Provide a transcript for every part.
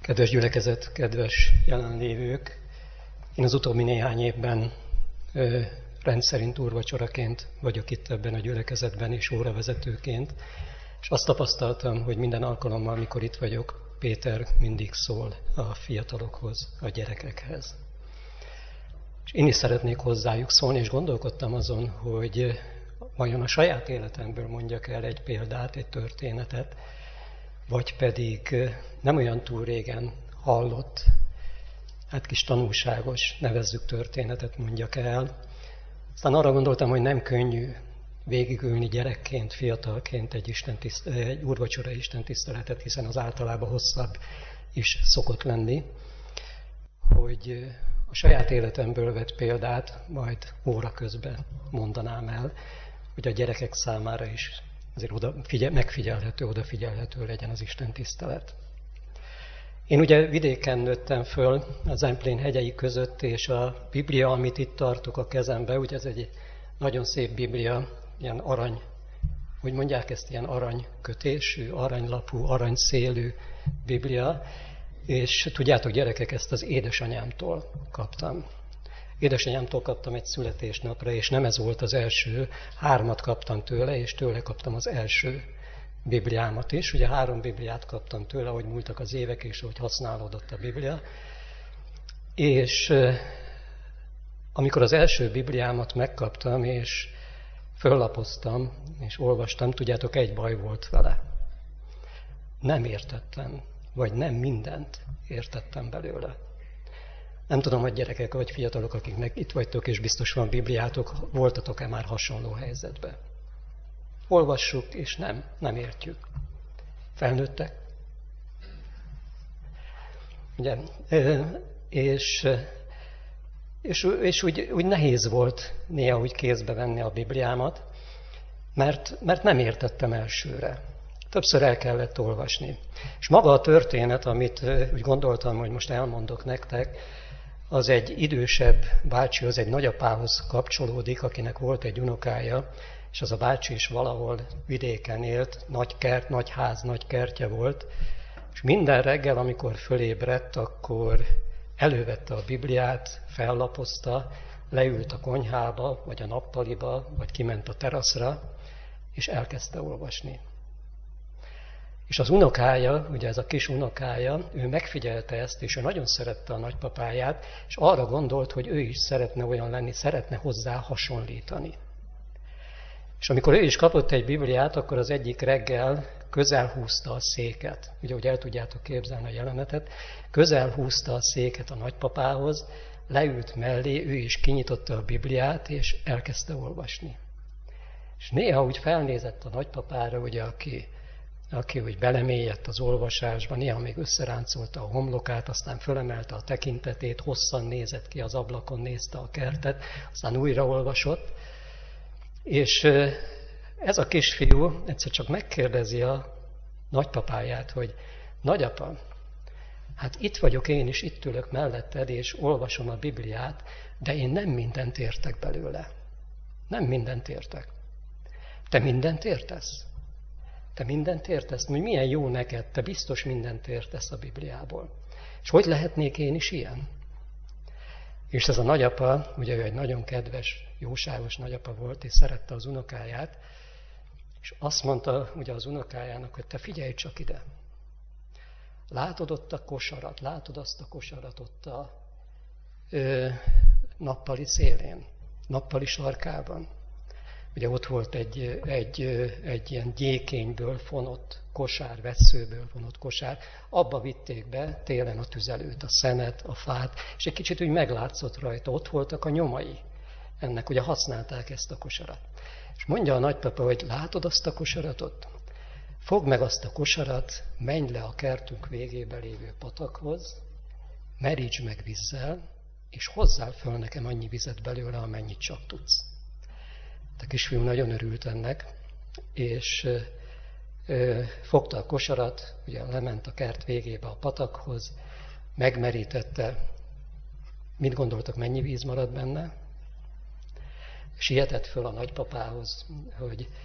Kedves gyülekezet, kedves jelenlévők! Én az utóbbi néhány évben rendszerint úrvacsoraként vagyok itt ebben a gyülekezetben és óravezetőként, és azt tapasztaltam, hogy minden alkalommal, amikor itt vagyok, Péter mindig szól a fiatalokhoz, a gyerekekhez. És én is szeretnék hozzájuk szólni, és gondolkodtam azon, hogy vajon a saját életemből mondjak el egy példát, egy történetet, vagy pedig nem olyan túl régen hallott, kis tanulságos, nevezzük történetet mondjak el. Aztán arra gondoltam, hogy nem könnyű végigülni gyerekként, fiatalként egy úrvacsora istentiszteletet, hiszen az általában hosszabb is szokott lenni, hogy a saját életemből vett példát majd óra közben mondanám el, hogy a gyerekek számára is azért megfigyelhető, odafigyelhető legyen az istentisztelet. Én ugye vidéken nőttem föl, a Zemplén hegyei között, és a Biblia, amit itt tartok a kezembe, ugye ez egy nagyon szép Biblia, ilyen arany, hogy mondják ezt, ilyen aranykötésű, aranylapú, aranyszélű Biblia, és tudjátok gyerekek, ezt az édesanyámtól kaptam. Édesanyámtól kaptam egy születésnapra, és nem ez volt az első, 3 kaptam tőle, és tőle kaptam az első Bibliámat is. Ugye 3 Bibliát kaptam tőle, ahogy múltak az évek, és ahogy használódott a Biblia. És amikor az első Bibliámat megkaptam, és föllapoztam, és olvastam, tudjátok, egy baj volt vele. Nem értettem, vagy nem mindent értettem belőle. Nem tudom, hogy gyerekek vagy fiatalok, akiknek itt vagytok, és biztos van Bibliátok, voltatok-e már hasonló helyzetben? Olvassuk, és nem értjük. Felnőttek? Ugye, és úgy nehéz volt néha úgy kézbe venni a Bibliámat, mert nem értettem elsőre. Többször el kellett olvasni. És maga a történet, amit úgy gondoltam, hogy most elmondok nektek, az egy idősebb bácsihoz, egy nagyapához kapcsolódik, akinek volt egy unokája, és az a bácsi is valahol vidéken élt, nagy kert, nagy ház, nagy kertje volt, és minden reggel, amikor fölébredt, akkor elővette a Bibliát, fellapozta, leült a konyhába, vagy a nappaliba, vagy kiment a teraszra, és elkezdte olvasni. És az unokája, ugye ez a kis unokája, ő megfigyelte ezt, és ő nagyon szerette a nagypapáját, és arra gondolt, hogy ő is szeretne olyan lenni, szeretne hozzá hasonlítani. És amikor ő is kapott egy Bibliát, akkor az egyik reggel közel húzta a széket. Ugye, hogy el tudjátok képzelni a jelenetet, közel húzta a széket a nagypapához, leült mellé, ő is kinyitotta a Bibliát, és elkezdte olvasni. És néha úgy felnézett a nagypapára, ugye, aki úgy belemélyedt az olvasásba, néha még összeráncolta a homlokát, aztán fölemelte a tekintetét, hosszan nézett ki az ablakon, nézte a kertet, aztán újra olvasott. És ez a kisfiú egyszer csak megkérdezi a nagypapáját, hogy nagyapa, hát itt vagyok én is, itt ülök melletted, és olvasom a Bibliát, de én nem mindent értek belőle. Nem mindent értek. Te mindent értesz? Te mindent értesz? Hogy milyen jó neked, te biztos mindent értesz a Bibliából. És hogy lehetnék én is ilyen? És ez a nagyapa, ugye ő egy nagyon kedves, jóságos nagyapa volt, és szerette az unokáját, és azt mondta ugye az unokájának, hogy te figyelj csak ide. Látod ott a kosarat, látod azt a kosarat ott a nappali szélén, nappali sarkában. Ugye ott volt egy ilyen gyékényből fonott kosár, vesszőből fonott kosár. Abba vitték be télen a tüzelőt, a szenet, a fát, és egy kicsit úgy meglátszott rajta, ott voltak a nyomai. Ennek ugye használták ezt a kosarat. És mondja a nagypapa, hogy látod azt a kosaratot? Fogd meg azt a kosarat, menj le a kertünk végébe lévő patakhoz, merítsd meg vízzel, és hozzál föl nekem annyi vizet belőle, amennyit csak tudsz. A kisfiú nagyon örült ennek, és fogta a kosarat, ugye lement a kert végébe a patakhoz, megmerítette, mit gondoltak, mennyi víz maradt benne? Sietett föl a nagypapához,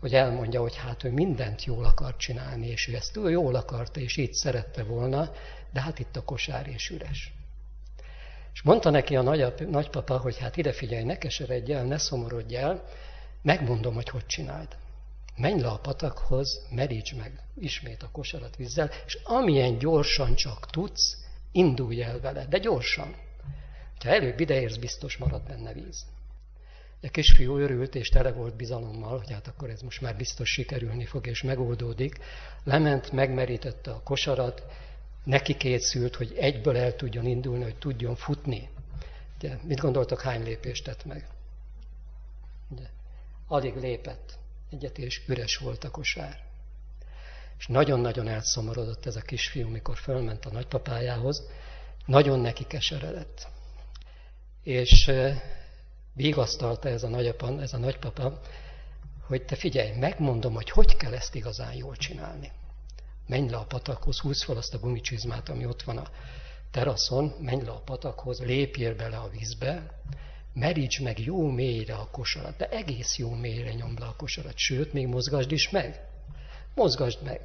hogy elmondja, hogy hát ő mindent jól akar csinálni, és ő ezt jól akarta, és így szerette volna, de hát itt a kosár és üres. És mondta neki a nagypapa, hogy hát ide figyelj, ne keseredj el, ne szomorodj el, megmondom, hogy csináld. Menj le a patakhoz, merítsd meg ismét a kosarat vízzel, és amilyen gyorsan csak tudsz, indulj el vele, de gyorsan. Ha előbb ideérsz, biztos marad benne víz. A kisfiú örült, és tele volt bizalommal, hogy hát akkor ez most már biztos sikerülni fog, és megoldódik. Lement, megmerítette a kosarat, neki készült, hogy egyből el tudjon indulni, hogy tudjon futni. Ugye, mit gondoltok, hány lépést tett meg? Ugye, alig lépett egyet, és üres volt a kosár. És nagyon-nagyon elszomorodott ez a kisfiú, mikor fölment a nagypapájához, nagyon neki keseredett. És vigasztalta ez a nagypapa, hogy te figyelj, megmondom, hogy kell ezt igazán jól csinálni. Menj le a patakhoz, húzd fel azt a gumicsizmát, ami ott van a teraszon, menj le a patakhoz, lépjél bele a vízbe, merítsd meg jó mélyre a kosarat, de egész jó mélyre nyomd le a kosarat, sőt, még mozgasd is meg. Mozgasd meg.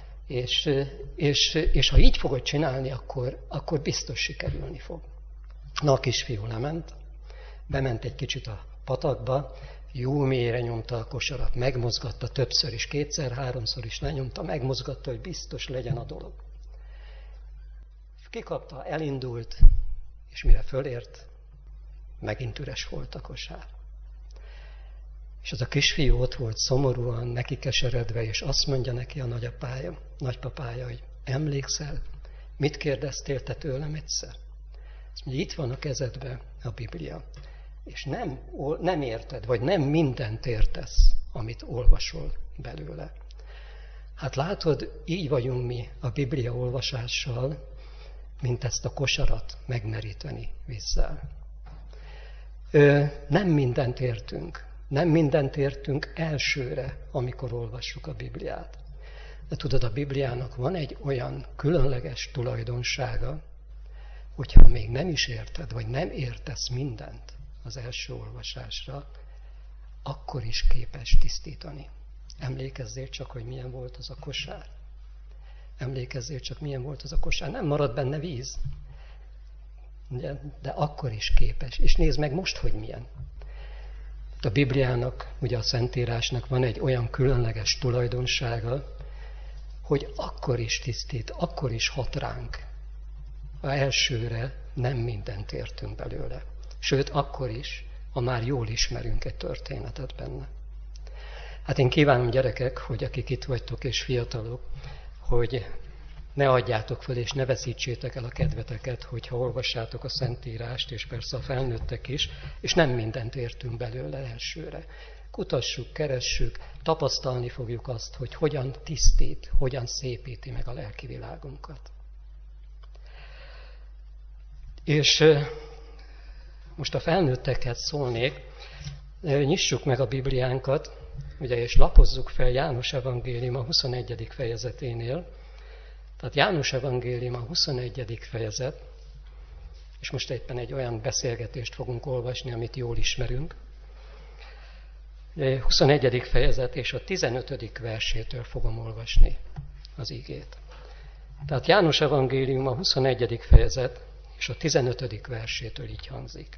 És ha így fogod csinálni, akkor biztos sikerülni fog. Na, a kisfiú lement, bement egy kicsit a patakba, jó mélyre nyomta a kosarat, megmozgatta többször is, 2-3-szor is lenyomta, megmozgatta, hogy biztos legyen a dolog. Kikapta, elindult, és mire fölért, megint üres volt a kosár. És az a kisfiú ott volt szomorúan, neki keseredve, és azt mondja neki a nagypapája, hogy emlékszel, mit kérdeztél te tőlem egyszer? Azt mondja, itt van a kezedben a Biblia, és nem érted, vagy nem mindent értesz, amit olvasol belőle. Hát látod, így vagyunk mi a Biblia olvasással, mint ezt a kosarat megmeríteni vízzel. Nem mindent értünk. Nem mindent értünk elsőre, amikor olvassuk a Bibliát. De tudod, a Bibliának van egy olyan különleges tulajdonsága, hogyha még nem is érted, vagy nem értesz mindent az első olvasásra, akkor is képes tisztítani. Emlékezzél csak, hogy milyen volt az a kosár. Emlékezzél csak, milyen volt az a kosár. Nem marad benne víz, de akkor is képes. És nézd meg most, hogy milyen. A Bibliának, ugye a Szentírásnak van egy olyan különleges tulajdonsága, hogy akkor is tisztít, akkor is hat ránk. A elsőre nem mindent értünk belőle. Sőt, akkor is, ha már jól ismerünk egy történetet benne. Hát én kívánom, gyerekek, hogy akik itt vagytok és fiatalok, hogy ne adjátok fel és ne veszítsétek el a kedveteket, hogyha olvassátok a Szentírást, és persze a felnőttek is, és nem mindent értünk belőle elsőre. Kutassuk, keressük, tapasztalni fogjuk azt, hogy hogyan tisztít, hogyan szépíti meg a lelki világunkat. És most a felnőttekhez szólnék, nyissuk meg a Bibliánkat, ugye, és lapozzuk fel János evangélium a 21. fejezeténél. Tehát János evangélium a 21. fejezet, és most éppen egy olyan beszélgetést fogunk olvasni, amit jól ismerünk. 21. fejezet és a 15. versétől fogom olvasni az igét. Tehát János evangélium a 21. fejezet és a 15. versétől így hangzik.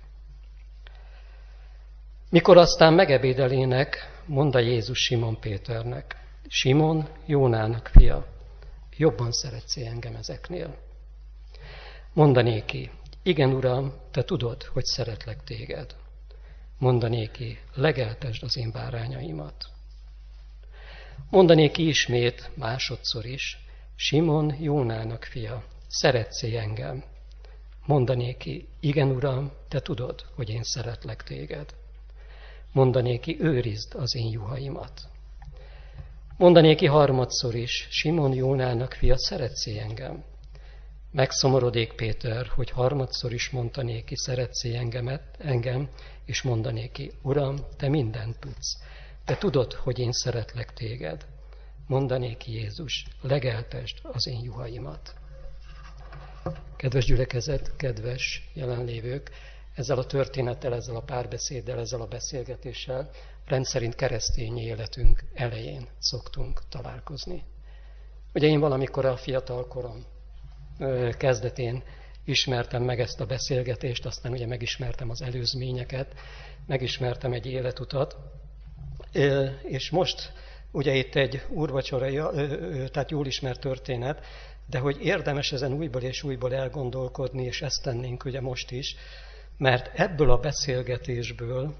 Mikor aztán megebédelének, mondta Jézus Simon Péternek, Simon, Jónának fia, jobban szeretsz engem ezeknél? Mondanéki, igen, Uram, te tudod, hogy szeretlek téged. Mondanéki, legeltesd az én bárányaimat. Mondanéki ismét, másodszor is, Simon, Jónának fia, szeretsz engem? Mondanéki, igen, Uram, te tudod, hogy én szeretlek téged. Mondanéki, őrizd az én juhaimat. Mondanéki harmadszor is, Simon, Jónának fia, szeretsz engem? Megszomorodék Péter, hogy harmadszor is mondanéki, szeretsz engem, és mondanéki, Uram, te mindent tudsz. Te tudod, hogy én szeretlek téged. Mondanéki Jézus, legeltesd az én juhaimat. Kedves gyülekezet, kedves jelenlévők, ezzel a történettel, ezzel a párbeszéddel, ezzel a beszélgetéssel rendszerint keresztény életünk elején szoktunk találkozni. Ugye én valamikor a fiatal korom kezdetén ismertem meg ezt a beszélgetést, aztán ugye megismertem az előzményeket, megismertem egy életutat, és most ugye itt egy úrvacsora, tehát jól ismert történet, de hogy érdemes ezen újból és újból elgondolkodni, és ezt tennénk ugye most is, mert ebből a beszélgetésből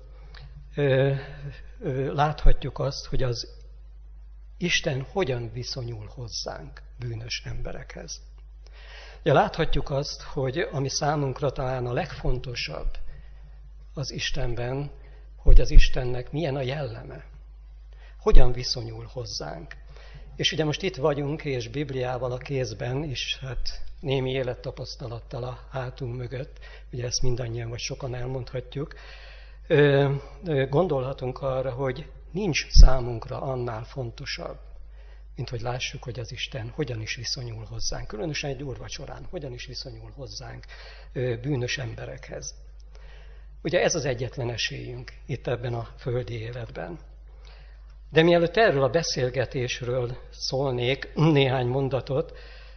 láthatjuk azt, hogy az Isten hogyan viszonyul hozzánk, bűnös emberekhez. Ja, láthatjuk azt, hogy ami számunkra talán a legfontosabb az Istenben, hogy az Istennek milyen a jelleme, hogyan viszonyul hozzánk. És ugye most itt vagyunk, és Bibliával a kézben, és hát némi élettapasztalattal a hátunk mögött, ugye ezt mindannyian vagy sokan elmondhatjuk, gondolhatunk arra, hogy nincs számunkra annál fontosabb, mint hogy lássuk, hogy az Isten hogyan is viszonyul hozzánk, különösen egy úrvacsorán, hogyan is viszonyul hozzánk bűnös emberekhez. Ugye ez az egyetlen esélyünk itt ebben a földi életben. De mielőtt erről a beszélgetésről szólnék néhány mondatot,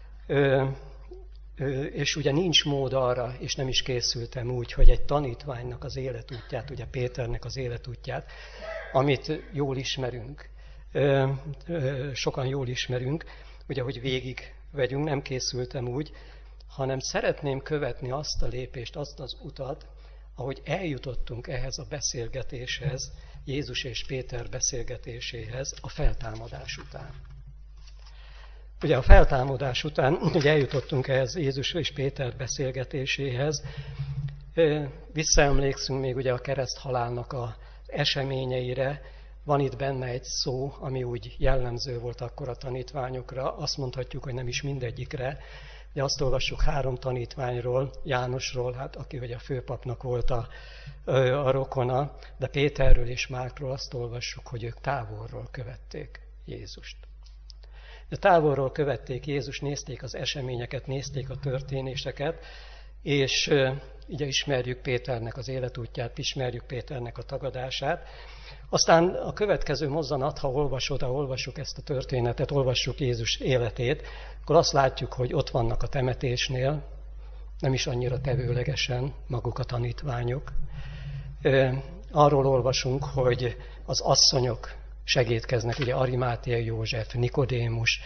és ugye nincs mód arra, és nem is készültem úgy, hogy egy tanítványnak az életútját, ugye Péternek az életútját, amit jól ismerünk, sokan jól ismerünk, ugye, hogy végig vegyünk, nem készültem úgy, hanem szeretném követni azt a lépést, azt az utat, ahogy eljutottunk ehhez a beszélgetéshez, Jézus és Péter beszélgetéséhez a feltámadás után. Ugye a feltámadás után ugye eljutottunk ehhez Jézus és Péter beszélgetéséhez, visszaemlékszünk még ugye a kereszthalálnak az eseményeire, van itt benne egy szó, ami úgy jellemző volt akkor a tanítványokra, azt mondhatjuk, hogy nem is mindegyikre. Ugye azt olvassuk 3 tanítványról, Jánosról, hát aki ugye a főpapnak volt a rokona, de Péterről és Márkról azt olvassuk, hogy ők távolról követték Jézust. De távolról követték Jézust, nézték az eseményeket, nézték a történéseket, és ugye ismerjük Péternek az életútját, ismerjük Péternek a tagadását. Aztán a következő mozzanat, ha olvassuk ezt a történetet, olvassuk Jézus életét, akkor azt látjuk, hogy ott vannak a temetésnél, nem is annyira tevőlegesen maguk a tanítványok. Arról olvasunk, hogy az asszonyok segítkeznek, ugye Arimátiai József, Nikodémus,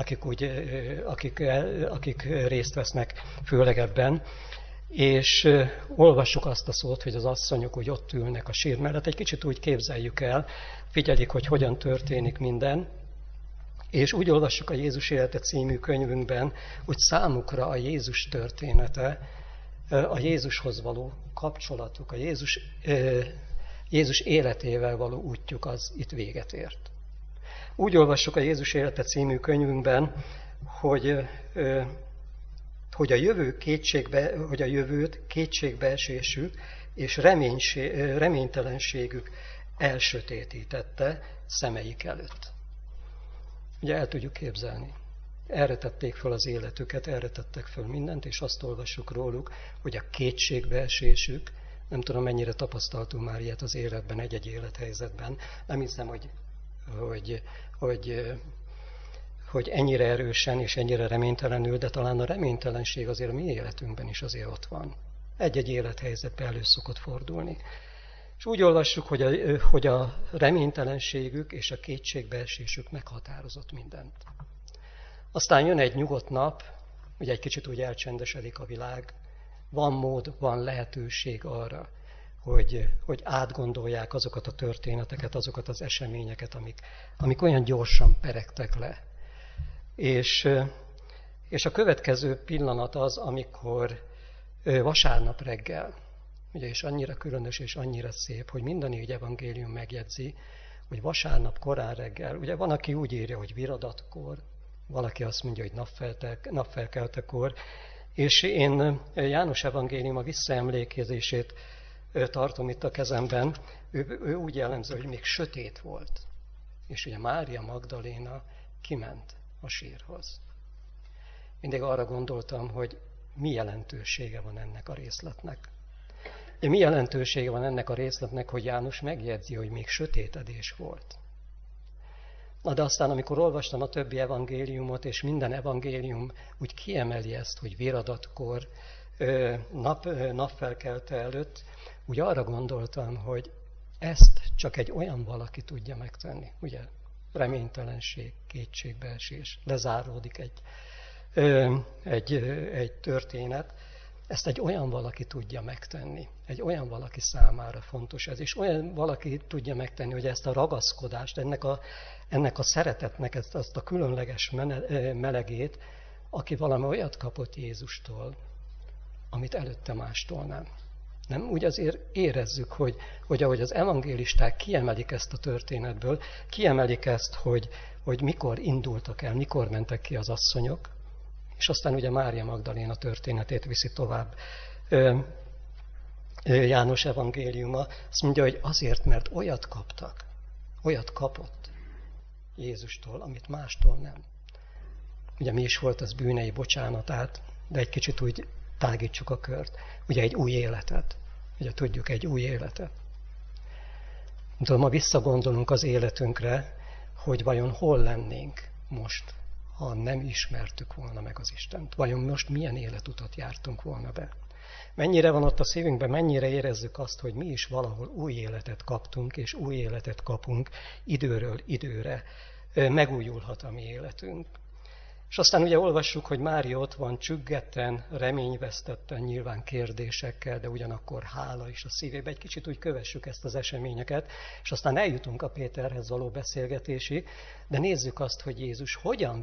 akik részt vesznek főleg ebben, és olvassuk azt a szót, hogy az asszonyok úgy ott ülnek a sír mellett, egy kicsit úgy képzeljük el, figyelik, hogy hogyan történik minden, és úgy olvassuk a Jézus élete című könyvünkben, hogy számukra a Jézus története, a Jézushoz való kapcsolatuk, a Jézus életével való útjuk az itt véget ért. Úgy olvassuk a Jézus élete című könyvünkben, hogy a jövőt kétségbeesésük és reménytelenségük elsötétítette szemeik előtt. Ugye el tudjuk képzelni. Erre tették föl az életüket, erre tettek föl mindent, és azt olvassuk róluk, hogy a kétségbeesésük, nem tudom mennyire tapasztaltunk már ilyet az életben, egy-egy élethelyzetben, nem hiszem, hogy ennyire erősen és ennyire reménytelenül, de talán a reménytelenség azért a mi életünkben is azért ott van. Egy-egy élethelyzetben elő szokott fordulni. És úgy olvassuk, hogy a reménytelenségük és a kétségbeesésük meghatározott mindent. Aztán jön egy nyugodt nap, ugye egy kicsit úgy elcsendesedik a világ, van mód, van lehetőség arra, hogy átgondolják azokat a történeteket, azokat az eseményeket, amik olyan gyorsan peregtek le. És a következő pillanat az, amikor vasárnap reggel, ugye, és annyira különös és annyira szép, hogy minden 4 evangélium megjegyzi, hogy vasárnap korán reggel, ugye van, aki úgy írja, hogy viradatkor, valaki azt mondja, hogy napfelkeltekor, és én János evangéliuma visszaemlékezését tartom itt a kezemben, ő úgy jellemző, hogy még sötét volt. És ugye Mária Magdaléna kiment a sírhoz. Mindig arra gondoltam, hogy mi jelentősége van ennek a részletnek. Mi jelentősége van ennek a részletnek, hogy János megjegyzi, hogy még sötétedés volt. Na de aztán, amikor olvastam a többi evangéliumot, és minden evangélium úgy kiemeli ezt, hogy viradatkor, napfelkelte előtt, úgy arra gondoltam, hogy ezt csak egy olyan valaki tudja megtenni. Ugye, reménytelenség, kétségbeesés, lezáródik egy történet. Ezt egy olyan valaki tudja megtenni. Egy olyan valaki számára fontos ez. És olyan valaki tudja megtenni, hogy ezt a ragaszkodást, ennek a szeretetnek ezt a különleges melegét, aki valami olyat kapott Jézustól, amit előtte mástól nem. Nem? Úgy azért érezzük, hogy ahogy az evangélisták kiemelik ezt a történetből, kiemelik ezt, hogy mikor indultak el, mikor mentek ki az asszonyok, és aztán ugye Mária Magdaléna történetét viszi tovább János evangéliuma. Azt mondja, hogy azért, mert olyat kaptak, olyat kapott Jézustól, amit mástól nem. Ugye mi is volt az bűnei bocsánatát, de egy kicsit úgy tágítsuk a kört. Ugye egy új életet. Ugye tudjuk, egy új életet. Ma visszagondolunk az életünkre, hogy vajon hol lennénk most, ha nem ismertük volna meg az Istent. Vajon most milyen életutat jártunk volna be? Mennyire van ott a szívünkben, mennyire érezzük azt, hogy mi is valahol új életet kaptunk, és új életet kapunk időről időre. Megújulhat a mi életünk. És aztán ugye olvassuk, hogy Mária ott van csüggetten, reményvesztetten, nyilván kérdésekkel, de ugyanakkor hála is a szívébe. Egy kicsit úgy kövessük ezt az eseményeket, és aztán eljutunk a Péterhez való beszélgetésig, de nézzük azt, hogy Jézus hogyan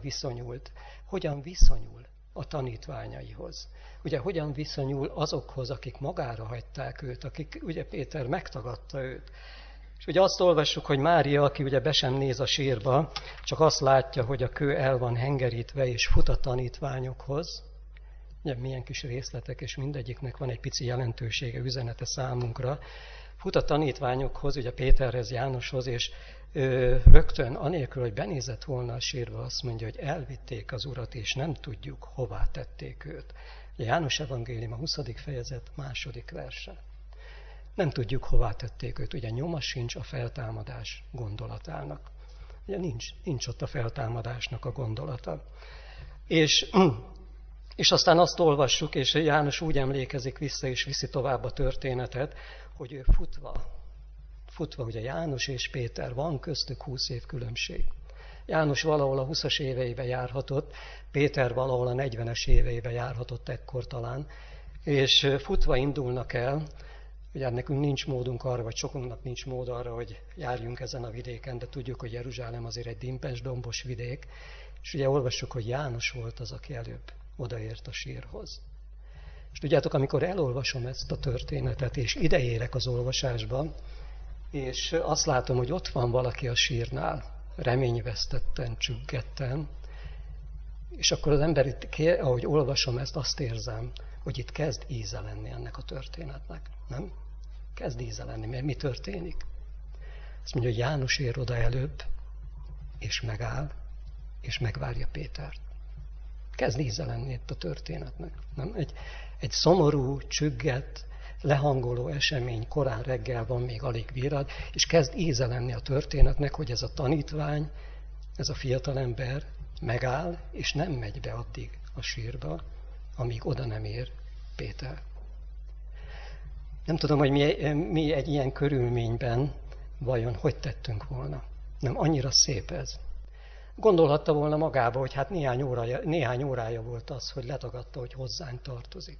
viszonyul a tanítványaihoz. Ugye hogyan viszonyul azokhoz, akik magára hagyták őt, akik ugye Péter megtagadta őt. És ugye azt olvassuk, hogy Mária, aki ugye be sem néz a sírba, csak azt látja, hogy a kő el van hengerítve, és fut a tanítványokhoz. Ugye milyen kis részletek, és mindegyiknek van egy pici jelentősége, üzenete számunkra. Fut a tanítványokhoz, ugye Péterhez, Jánoshoz, és rögtön, anélkül, hogy benézett volna a sírba, azt mondja, hogy elvitték az Urat, és nem tudjuk, hová tették őt. Ugye János evangélium, a 20. fejezet, 2. verse. Nem tudjuk, hová tették őt. Ugye nyoma sincs a feltámadás gondolatának. Ugye nincs ott a feltámadásnak a gondolata. És aztán azt olvassuk, és János úgy emlékezik vissza, és viszi tovább a történetet, hogy ő futva, ugye János és Péter, van köztük 20 év különbség. János valahol a 20-as éveibe járhatott, Péter valahol a 40-es éveibe járhatott ekkor talán, és futva indulnak el. Ugye nekünk nincs módunk arra, vagy sokunknak nincs mód arra, hogy járjunk ezen a vidéken, de tudjuk, hogy Jeruzsálem azért egy dimpes, dombos vidék, és ugye olvassuk, hogy János volt az, aki előbb odaért a sírhoz. És tudjátok, amikor elolvasom ezt a történetet, és ideérek az olvasásban, és azt látom, hogy ott van valaki a sírnál, reményvesztetten, csüggetten, és akkor az ember itt, ahogy olvasom ezt, azt érzem, hogy itt kezd íze lenni ennek a történetnek, nem? Kezd íze lenni, mert mi történik? Azt mondja, hogy János ér oda előbb, és megáll, és megvárja Pétert. Kezd íze lenni itt a történetnek, nem? Egy szomorú, csügget, lehangoló esemény, korán reggel van, még alig virrad, és kezd íze lenni a történetnek, hogy ez a tanítvány, ez a fiatalember megáll, és nem megy be addig a sírba, amíg oda nem ér Péter. Nem tudom, hogy mi egy ilyen körülményben vajon hogy tettünk volna. Nem, annyira szép ez. Gondolhatta volna magába, hogy hát néhány órája volt az, hogy letagadta, hogy hozzánk tartozik.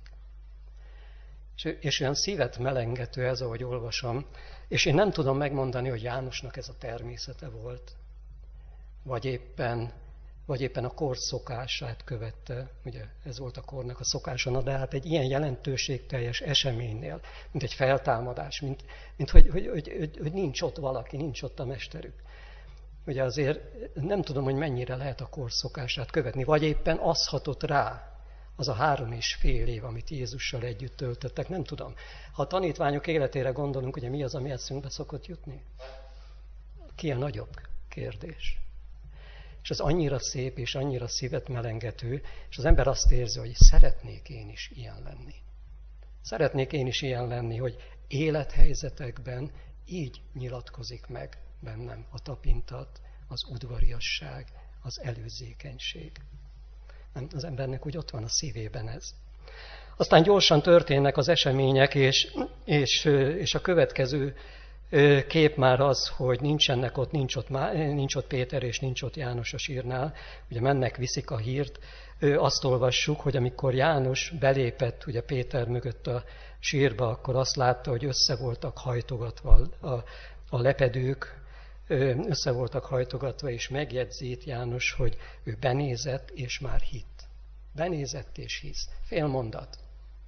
És olyan szívet melengető ez, ahogy olvasom, és én nem tudom megmondani, hogy Jánosnak ez a természete volt, vagy éppen a kor szokását követte, ugye ez volt a kornak a szokása, de hát egy ilyen jelentőségteljes eseménynél, mint egy feltámadás, mint hogy nincs ott valaki, nincs ott a mesterük. Ugye azért nem tudom, hogy mennyire lehet a kor szokását követni, vagy éppen az hatott rá, az a 3,5 év, amit Jézussal együtt töltöttek, nem tudom. Ha a tanítványok életére gondolunk, ugye mi az, ami eszünkbe szokott jutni? Ki a nagyobb kérdés? És ez annyira szép, és annyira szívet melengető, és az ember azt érzi, hogy szeretnék én is ilyen lenni. Szeretnék én is ilyen lenni, hogy élethelyzetekben így nyilatkozik meg bennem a tapintat, az udvariasság, az előzékenység. Nem, az embernek úgy ott van a szívében ez. Aztán gyorsan történnek az események, és a következő kép már az, hogy nincsenek ott, nincs ott Péter és nincs ott János a sírnál. Ugye mennek, viszik a hírt. Azt olvassuk, hogy amikor János belépett ugye Péter mögött a sírba, akkor azt látta, hogy össze voltak hajtogatva a lepedők, össze voltak hajtogatva, és megjegyzi itt János, hogy ő benézett és már hitt. Benézett és hisz. Fél mondat.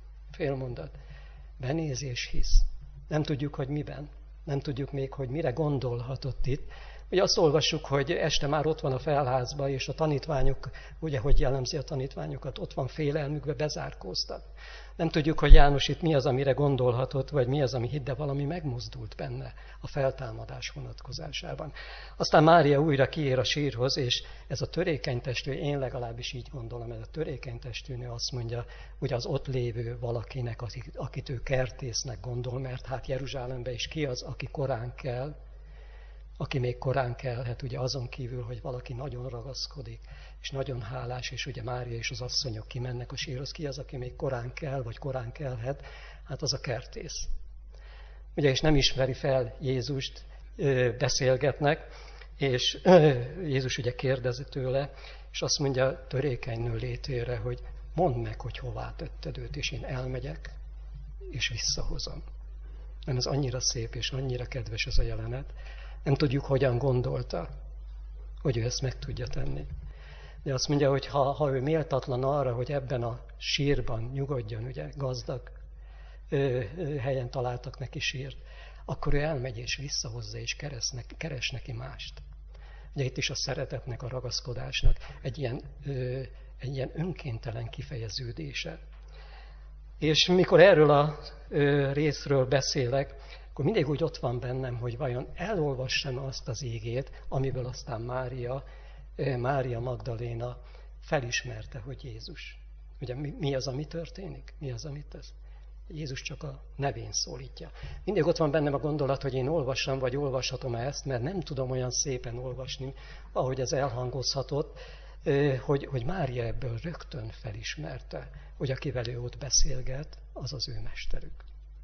Benéz és hisz. Nem tudjuk, hogy miben. Nem tudjuk még, hogy mire gondolhatott itt. Ugye azt olvassuk, hogy este már ott van a felházba, és a tanítványok, ugye, hogy jellemzi a tanítványokat, ott van félelmükbe, bezárkóztak. Nem tudjuk, hogy János itt mi az, amire gondolhatott, vagy mi az, ami hitt, de valami megmozdult benne a feltámadás vonatkozásában. Aztán Mária újra kiér a sírhoz, és ez a törékeny testű, én legalábbis így gondolom, ez a törékeny testűnő azt mondja, ugye az ott lévő valakinek, akit ő kertésznek gondol, mert hát Jeruzsálembe is ki az, aki korán kell, aki még korán kelhet, ugye azon kívül, hogy valaki nagyon ragaszkodik, és nagyon hálás, és ugye Mária és az asszonyok kimennek a sírhoz, ki az, aki még korán kell, vagy korán kelhet, hát az a kertész. Ugye, és nem ismeri fel Jézust, beszélgetnek, és Jézus ugye kérdezi tőle, és azt mondja törékeny nő létére, hogy mondd meg, hogy hová tetted őt, és én elmegyek, és visszahozom. Nem, ez annyira szép, és annyira kedves ez a jelenet. Nem tudjuk, hogyan gondolta, hogy ő ezt meg tudja tenni. De azt mondja, hogy ha ő méltatlan arra, hogy ebben a sírban nyugodjon, ugye gazdag helyen találtak neki sírt, akkor ő elmegy és visszahozza és keres neki mást. Ugye itt is a szeretetnek, a ragaszkodásnak egy ilyen önkéntelen kifejeződése. És mikor erről a részről beszélek, akkor mindig úgy ott van bennem, hogy vajon elolvassam azt az igét, amiből aztán Mária Magdaléna felismerte, hogy Jézus. Ugye mi az, ami történik? Mi az, amit tesz? Jézus csak a nevén szólítja. Mindig ott van bennem a gondolat, hogy én olvassam, vagy olvashatom ezt, mert nem tudom olyan szépen olvasni, ahogy ez elhangozhatott, hogy Mária ebből rögtön felismerte, hogy akivel ő ott beszélget, az az ő mesterük.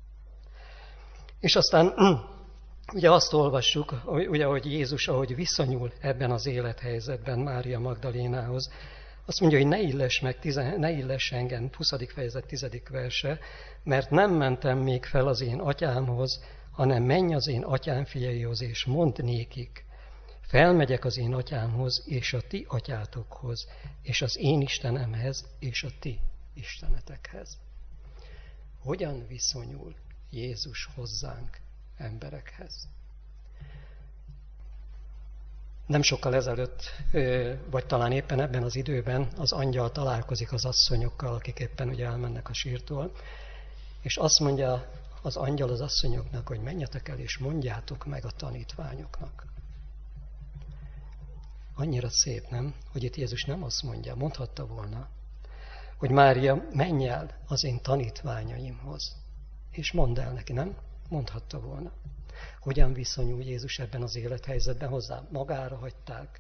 És aztán ugye azt olvassuk, ugye, hogy Jézus, ahogy viszonyul ebben az élethelyzetben Mária Magdalénához, azt mondja, hogy ne illess engem, 20. fejezet 10. verse, mert nem mentem még fel az én atyámhoz, hanem menj az én atyám fiaihoz, és mondd nékik, felmegyek az én atyámhoz, és a ti atyátokhoz, és az én Istenemhez, és a ti istenetekhez. Hogyan viszonyul Jézus hozzánk, emberekhez? Nem sokkal ezelőtt, vagy talán éppen ebben az időben az angyal találkozik az asszonyokkal, akik éppen ugye elmennek a sírtól, és azt mondja az angyal az asszonyoknak, hogy menjetek el és mondjátok meg a tanítványoknak. Annyira szép, nem? Hogy itt Jézus nem azt mondja, mondhatta volna, hogy Mária, menj el az én tanítványaimhoz, és mondd el neki, nem? Mondhatta volna. Hogyan viszonyul Jézus ebben az élethelyzetben hozzá? Magára hagyták,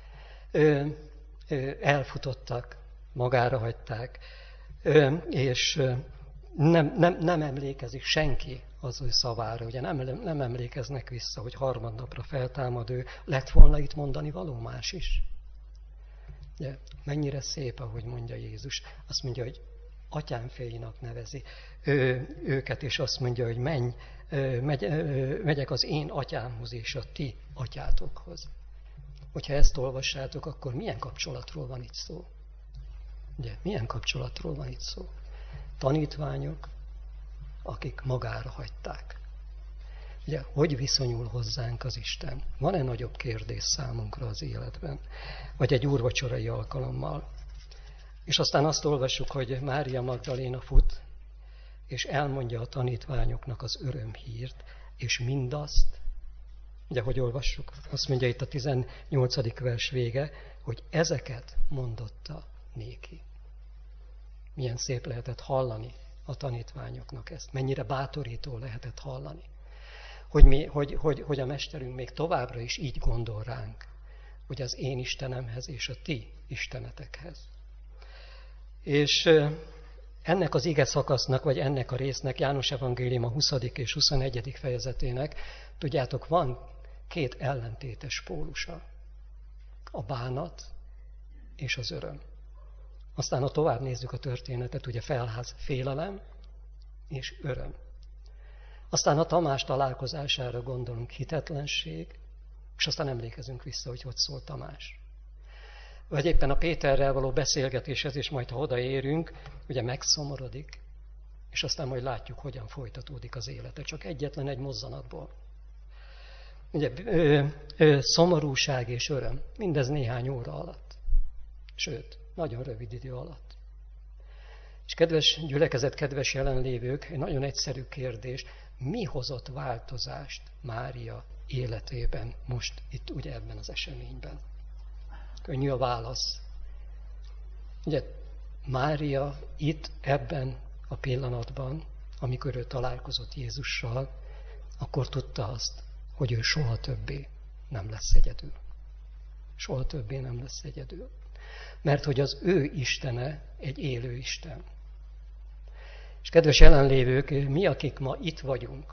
elfutottak, magára hagyták, és nem emlékezik senki az ő szavára, ugye nem emlékeznek vissza, hogy harmadnapra feltámad ő, lett volna itt mondani való más is. Ugye, mennyire szép, ahogy mondja Jézus. Azt mondja, hogy atyámfiainak nevezi őket, és azt mondja, hogy megyek az én atyámhoz és a ti atyátokhoz. Hogyha ezt olvassátok, akkor milyen kapcsolatról van itt szó? Ugye, milyen kapcsolatról van itt szó? Tanítványok, akik magára hagyták. Ugye, hogy viszonyul hozzánk az Isten? Van-e nagyobb kérdés számunkra az életben? Vagy egy úrvacsorai alkalommal? És aztán azt olvassuk, hogy Mária Magdaléna fut, és elmondja a tanítványoknak az örömhírt, és mindazt, ugye, hogy olvassuk, azt mondja itt a 18. vers vége, hogy ezeket mondotta néki. Milyen szép lehetett hallani a tanítványoknak ezt. Mennyire bátorító lehetett hallani. Hogy a mesterünk még továbbra is így gondol ránk, hogy az én Istenemhez és a ti istenetekhez. És ennek az ige szakasznak, vagy ennek a résznek, János Evangélium a 20. és 21. fejezetének, tudjátok, van két ellentétes pólusa. A bánat és az öröm. Aztán, ha tovább nézzük a történetet, ugye felház félelem és öröm. Aztán a Tamás találkozására gondolunk, hitetlenség, és aztán emlékezünk vissza, hogy szól Tamás. Vagy éppen a Péterrel való beszélgetéshez, és majd ha odaérünk, ugye megszomorodik, és aztán majd látjuk, hogyan folytatódik az élete. Csak egyetlen egy mozzanatból. Ugye szomorúság és öröm, mindez néhány óra alatt. Sőt, nagyon rövid idő alatt. És kedves gyülekezet, kedves jelenlévők, egy nagyon egyszerű kérdés, mi hozott változást Mária életében most itt ugye ebben az eseményben? Könnyű a válasz. Ugye Mária itt ebben a pillanatban, amikor ő találkozott Jézussal, akkor tudta azt, hogy ő soha többé nem lesz egyedül. Soha többé nem lesz egyedül. Mert hogy az ő Istene egy élő Isten. És kedves jelenlévők, mi, akik ma itt vagyunk,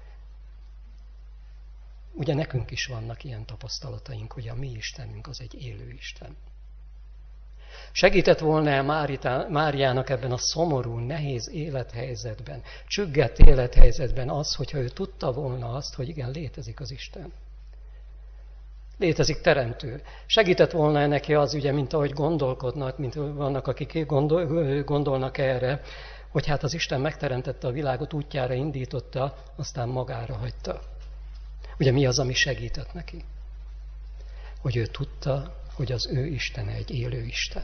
ugye nekünk is vannak ilyen tapasztalataink, hogy a mi Istenünk az egy élő Isten. Segített volna Máriának ebben a szomorú, nehéz élethelyzetben, csüggett élethelyzetben az, hogyha ő tudta volna azt, hogy igen, létezik az Isten. Létezik teremtő. Segített volna neki az, ugye, mint ahogy gondolkodnak, mint vannak, akik gondolnak erre, hogy hát az Isten megteremtette a világot, útjára indította, aztán magára hagyta. Ugye mi az, ami segített neki? Hogy ő tudta, hogy az ő Istene egy élő Isten.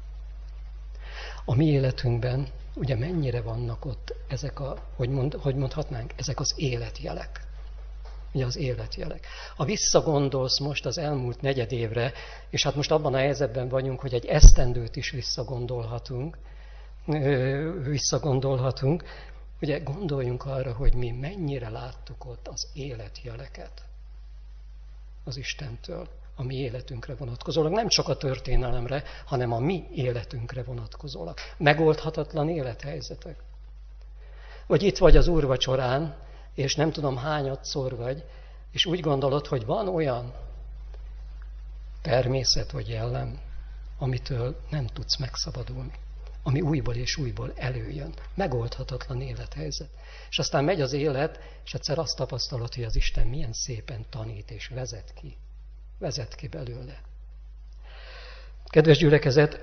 A mi életünkben ugye mennyire vannak ott ezek hogy mondhatnánk, ezek az életjelek. Ugye az életjelek. Ha visszagondolsz most az elmúlt negyedévre, és hát most abban a helyzetben vagyunk, hogy egy esztendőt is visszagondolhatunk, ugye gondoljunk arra, hogy mi mennyire láttuk ott az életjeleket az Istentől, a mi életünkre vonatkozólag, nem csak a történelemre, hanem a mi életünkre vonatkozólag. Megoldhatatlan élethelyzetek. Vagy itt vagy az úrvacsorán, és nem tudom hányadszor vagy, és úgy gondolod, hogy van olyan természet vagy jellem, amitől nem tudsz megszabadulni. Ami újból és újból előjön. Megoldhatatlan élethelyzet. És aztán megy az élet, és egyszer azt tapasztalod, hogy az Isten milyen szépen tanít és vezet ki. Vezet ki belőle. Kedves gyülekezet,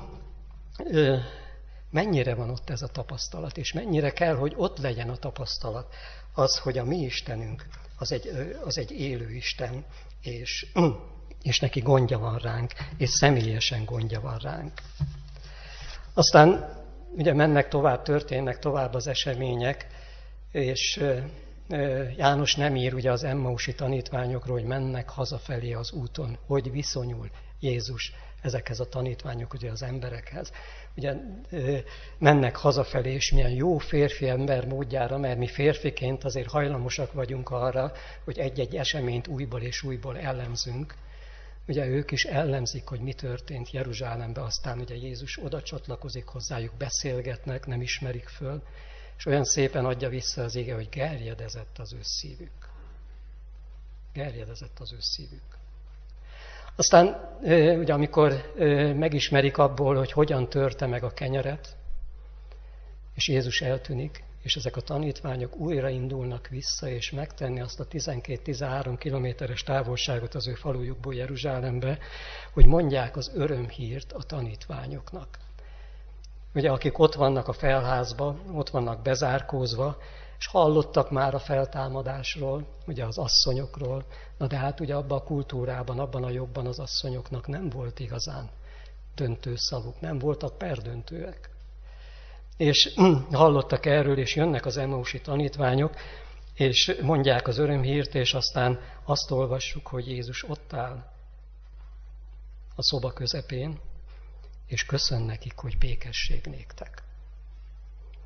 mennyire van ott ez a tapasztalat, és mennyire kell, hogy ott legyen a tapasztalat, az, hogy a mi Istenünk az egy élő Isten, és neki gondja van ránk, és személyesen gondja van ránk. Aztán ugye mennek tovább, történnek tovább az események, és János nem ír ugye az emmausi tanítványokról, hogy mennek hazafelé az úton, hogy viszonyul Jézus ezekhez a tanítványok, ugye az emberekhez. Ugye mennek hazafelé, és milyen jó férfi ember módjára, mert mi férfiként azért hajlamosak vagyunk arra, hogy egy-egy eseményt újból és újból elemzünk. Ugye ők is ellemzik, hogy mi történt Jeruzsálemben, aztán ugye Jézus oda csatlakozik hozzájuk, beszélgetnek, nem ismerik föl, és olyan szépen adja vissza az ige, hogy gerjedezett az ő szívük. Gerjedezett az ő szívük. Aztán ugye amikor megismerik abból, hogy hogyan törte meg a kenyeret, és Jézus eltűnik, és ezek a tanítványok újra indulnak vissza, és megtenni azt a 12-13 kilométeres távolságot az ő falujukból Jeruzsálembe, hogy mondják az örömhírt a tanítványoknak. Ugye akik ott vannak a felházban, ott vannak bezárkózva, és hallottak már a feltámadásról, ugye az asszonyokról, na de hát ugye abban a kultúrában, abban a jogban az asszonyoknak nem volt igazán döntő szavuk, nem voltak perdöntőek. És hallottak erről, és jönnek az emmausi tanítványok, és mondják az örömhírt, és aztán azt olvassuk, hogy Jézus ott áll a szoba közepén, és köszön nekik, hogy békesség néktek.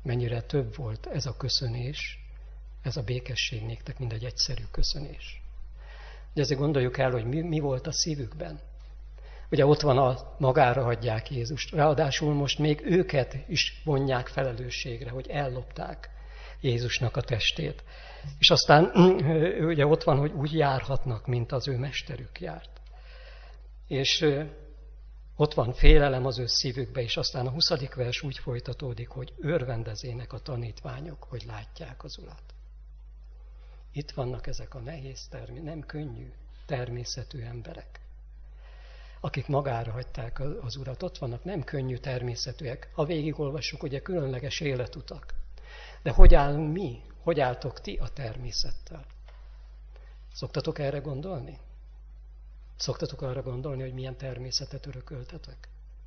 mennyire több volt ez a köszönés, ez a békesség néktek, mint egy egyszerű köszönés. De ezért gondoljuk el, hogy mi volt a szívükben. Ugye ott van a magára hagyják Jézust. Ráadásul most még őket is vonják felelősségre, hogy ellopták Jézusnak a testét. És aztán ugye ott van, hogy úgy járhatnak, mint az ő mesterük járt. És ott van félelem az ő szívükbe, és aztán a 20. vers úgy folytatódik, hogy örvendezének a tanítványok, hogy látják az Urat. Itt vannak ezek a nehéz, nem könnyű természetű emberek, akik magára hagyták az Urat. Ott vannak nem könnyű természetűek. Ha végigolvassuk, ugye különleges életutak. De hogy állunk mi? Hogy álltok ti a természettel? Szoktatok erre gondolni? Szoktatok arra gondolni, hogy milyen természetet örököltetek?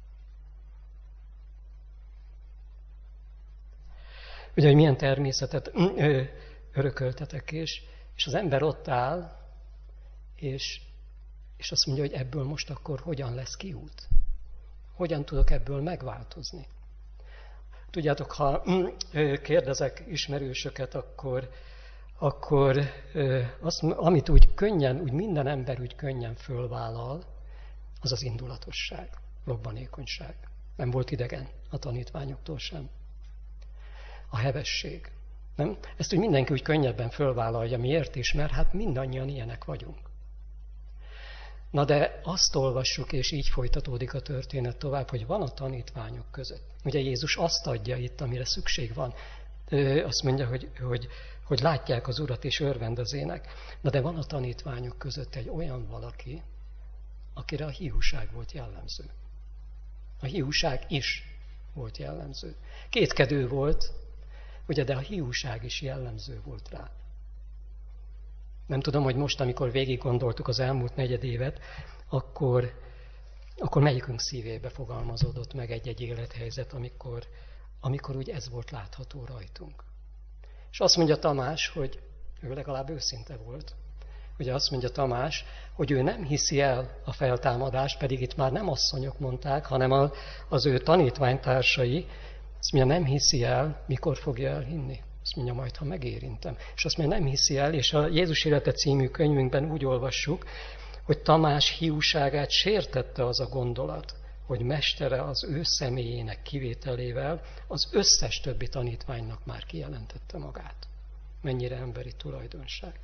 Ugye, hogy milyen természetet örököltetek, és az ember ott áll, és azt mondja, hogy ebből most akkor hogyan lesz kiút? Hogyan tudok ebből megváltozni? Tudjátok, ha kérdezek ismerősöket, akkor amit úgy könnyen, úgy minden ember úgy könnyen fölvállal, az az indulatosság, robbanékonyság. Nem volt idegen a tanítványoktól sem. A hevesség. Nem? Ezt úgy mindenki úgy könnyebben fölvállalja. Miért is? Mert hát mindannyian ilyenek vagyunk. Na de azt olvassuk, és így folytatódik a történet tovább, hogy van a tanítványok között. Ugye Jézus azt adja itt, amire szükség van. Azt mondja, hogy látják az Urat és örvendezének. Na de van a tanítványok között egy olyan valaki, akire a hiúság volt jellemző. A hiúság is volt jellemző. Kétkedő volt, ugye, de a hiúság is jellemző volt rá. Nem tudom, hogy most, amikor végig gondoltuk az elmúlt negyedévet, akkor melyikünk szívébe fogalmazódott meg egy-egy élethelyzet, amikor úgy ez volt látható rajtunk. És azt mondja Tamás, hogy ő legalább őszinte volt. Ugye azt mondja Tamás, hogy ő nem hiszi el a feltámadást, pedig itt már nem asszonyok mondták, hanem az ő tanítványtársai. Azt mondja, nem hiszi el, mikor fogja elhinni. Azt mondja, majd, ha megérintem. És azt mondja, nem hiszi el, és a Jézus élete című könyvünkben úgy olvassuk, hogy Tamás hiúságát sértette az a gondolat, hogy mestere az ő személyének kivételével az összes többi tanítványnak már kijelentette magát. Mennyire emberi tulajdonság.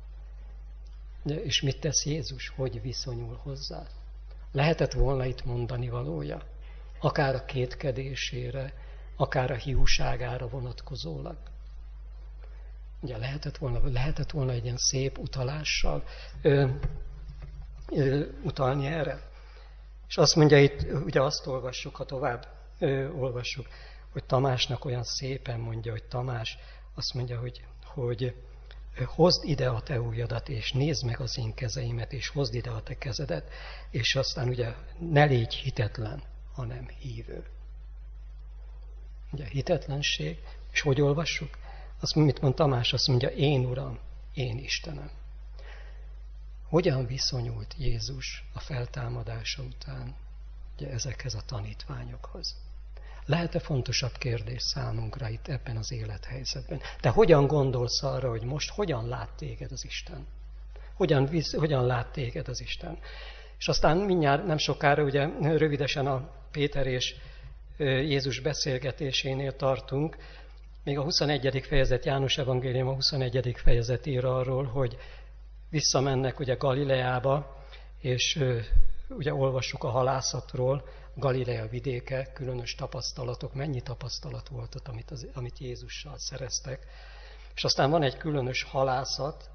És mit tesz Jézus? Hogy viszonyul hozzá? Lehetett volna itt mondani valója? Akár a kétkedésére, akár a hiúságára vonatkozólag. Ugye lehetett volna egy ilyen szép utalással utalni erre. És azt mondja itt, ugye azt olvassuk, ha tovább olvassuk, hogy Tamásnak olyan szépen mondja, hogy Tamás azt mondja, hogy hozd ide a te ujjadat, és nézd meg az én kezeimet, és hozd ide a te kezedet, és aztán ugye ne légy hitetlen, hanem hívő. Ugye hitetlenség, és hogy olvassuk? Azt mit mond Tamás? Azt mondja, én Uram, én Istenem. Hogyan viszonyult Jézus a feltámadása után ugye ezekhez a tanítványokhoz? Lehet-e fontosabb kérdés számunkra itt ebben az élethelyzetben? De hogyan gondolsz arra, hogy most hogyan lát téged az Isten? Hogyan lát téged az Isten? És aztán mindjárt nem sokára, ugye rövidesen a Péter és Jézus beszélgetésénél tartunk. Még a 21. fejezet, János evangélium a 21. fejezet ír arról, hogy visszamennek ugye Galileába, és ugye olvassuk a halászatról, Galilea vidéke, különös tapasztalatok, mennyi tapasztalat volt ott, amit Jézussal szereztek. És aztán van egy különös halászat,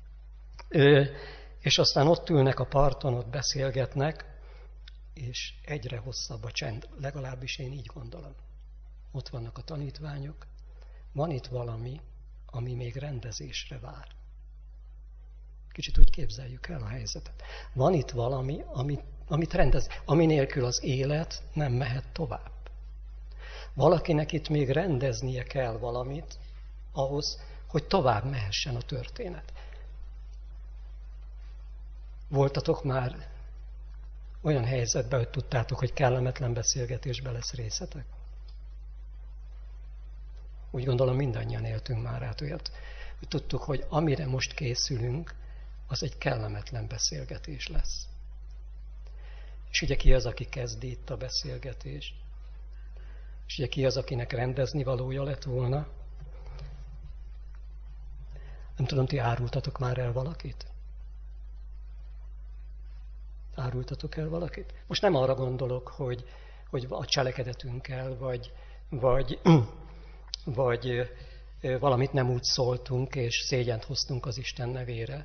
és aztán ott ülnek a parton, ott beszélgetnek, és egyre hosszabb a csend, legalábbis én így gondolom. Ott vannak a tanítványok, van itt valami, ami még rendezésre vár. Kicsit úgy képzeljük el a helyzetet. Van itt valami, amit rendez, ami nélkül az élet nem mehet tovább. Valakinek itt még rendeznie kell valamit ahhoz, hogy tovább mehessen a történet. Voltatok már olyan helyzetben, hogy tudtátok, hogy kellemetlen beszélgetésben lesz részetek? Úgy gondolom mindannyian éltünk már át olyat, hogy tudtuk, hogy amire most készülünk, az egy kellemetlen beszélgetés lesz. És ugye ki az, aki kezdi itt a beszélgetést? És ugye ki az, akinek rendezni valója lett volna? Nem tudom, ti árultatok már el valakit? Árultatok el valakit? Most nem arra gondolok, hogy a cselekedetünkkel, vagy valamit nem úgy szóltunk, és szégyent hoztunk az Isten nevére.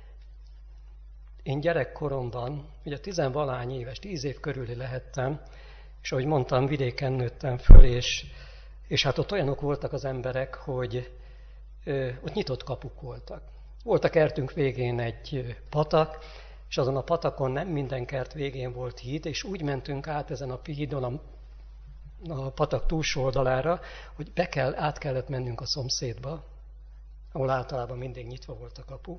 Én gyerekkoromban, ugye 10-valahány éves, 10 év körüli lehettem, és ahogy mondtam, vidéken nőttem föl, és hát ott olyanok voltak az emberek, hogy ott nyitott kapuk voltak. Volt a kertünk végén egy patak, és azon a patakon nem minden kert végén volt híd, és úgy mentünk át ezen a hídon a patak túlsó oldalára, hogy át kellett mennünk a szomszédba, ahol általában mindig nyitva volt a kapu,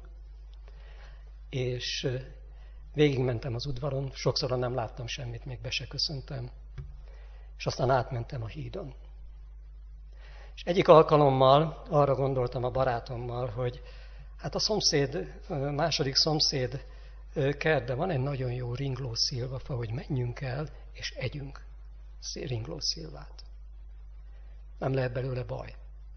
és végigmentem az udvaron, sokszor nem láttam semmit, még be se köszöntem, és aztán átmentem a hídon. És egyik alkalommal arra gondoltam a barátommal, hogy hát a második szomszéd kertben van egy nagyon jó ringlószilvafa, hogy menjünk el, és együnk ringlószilvát. Nem lehet belőle baj.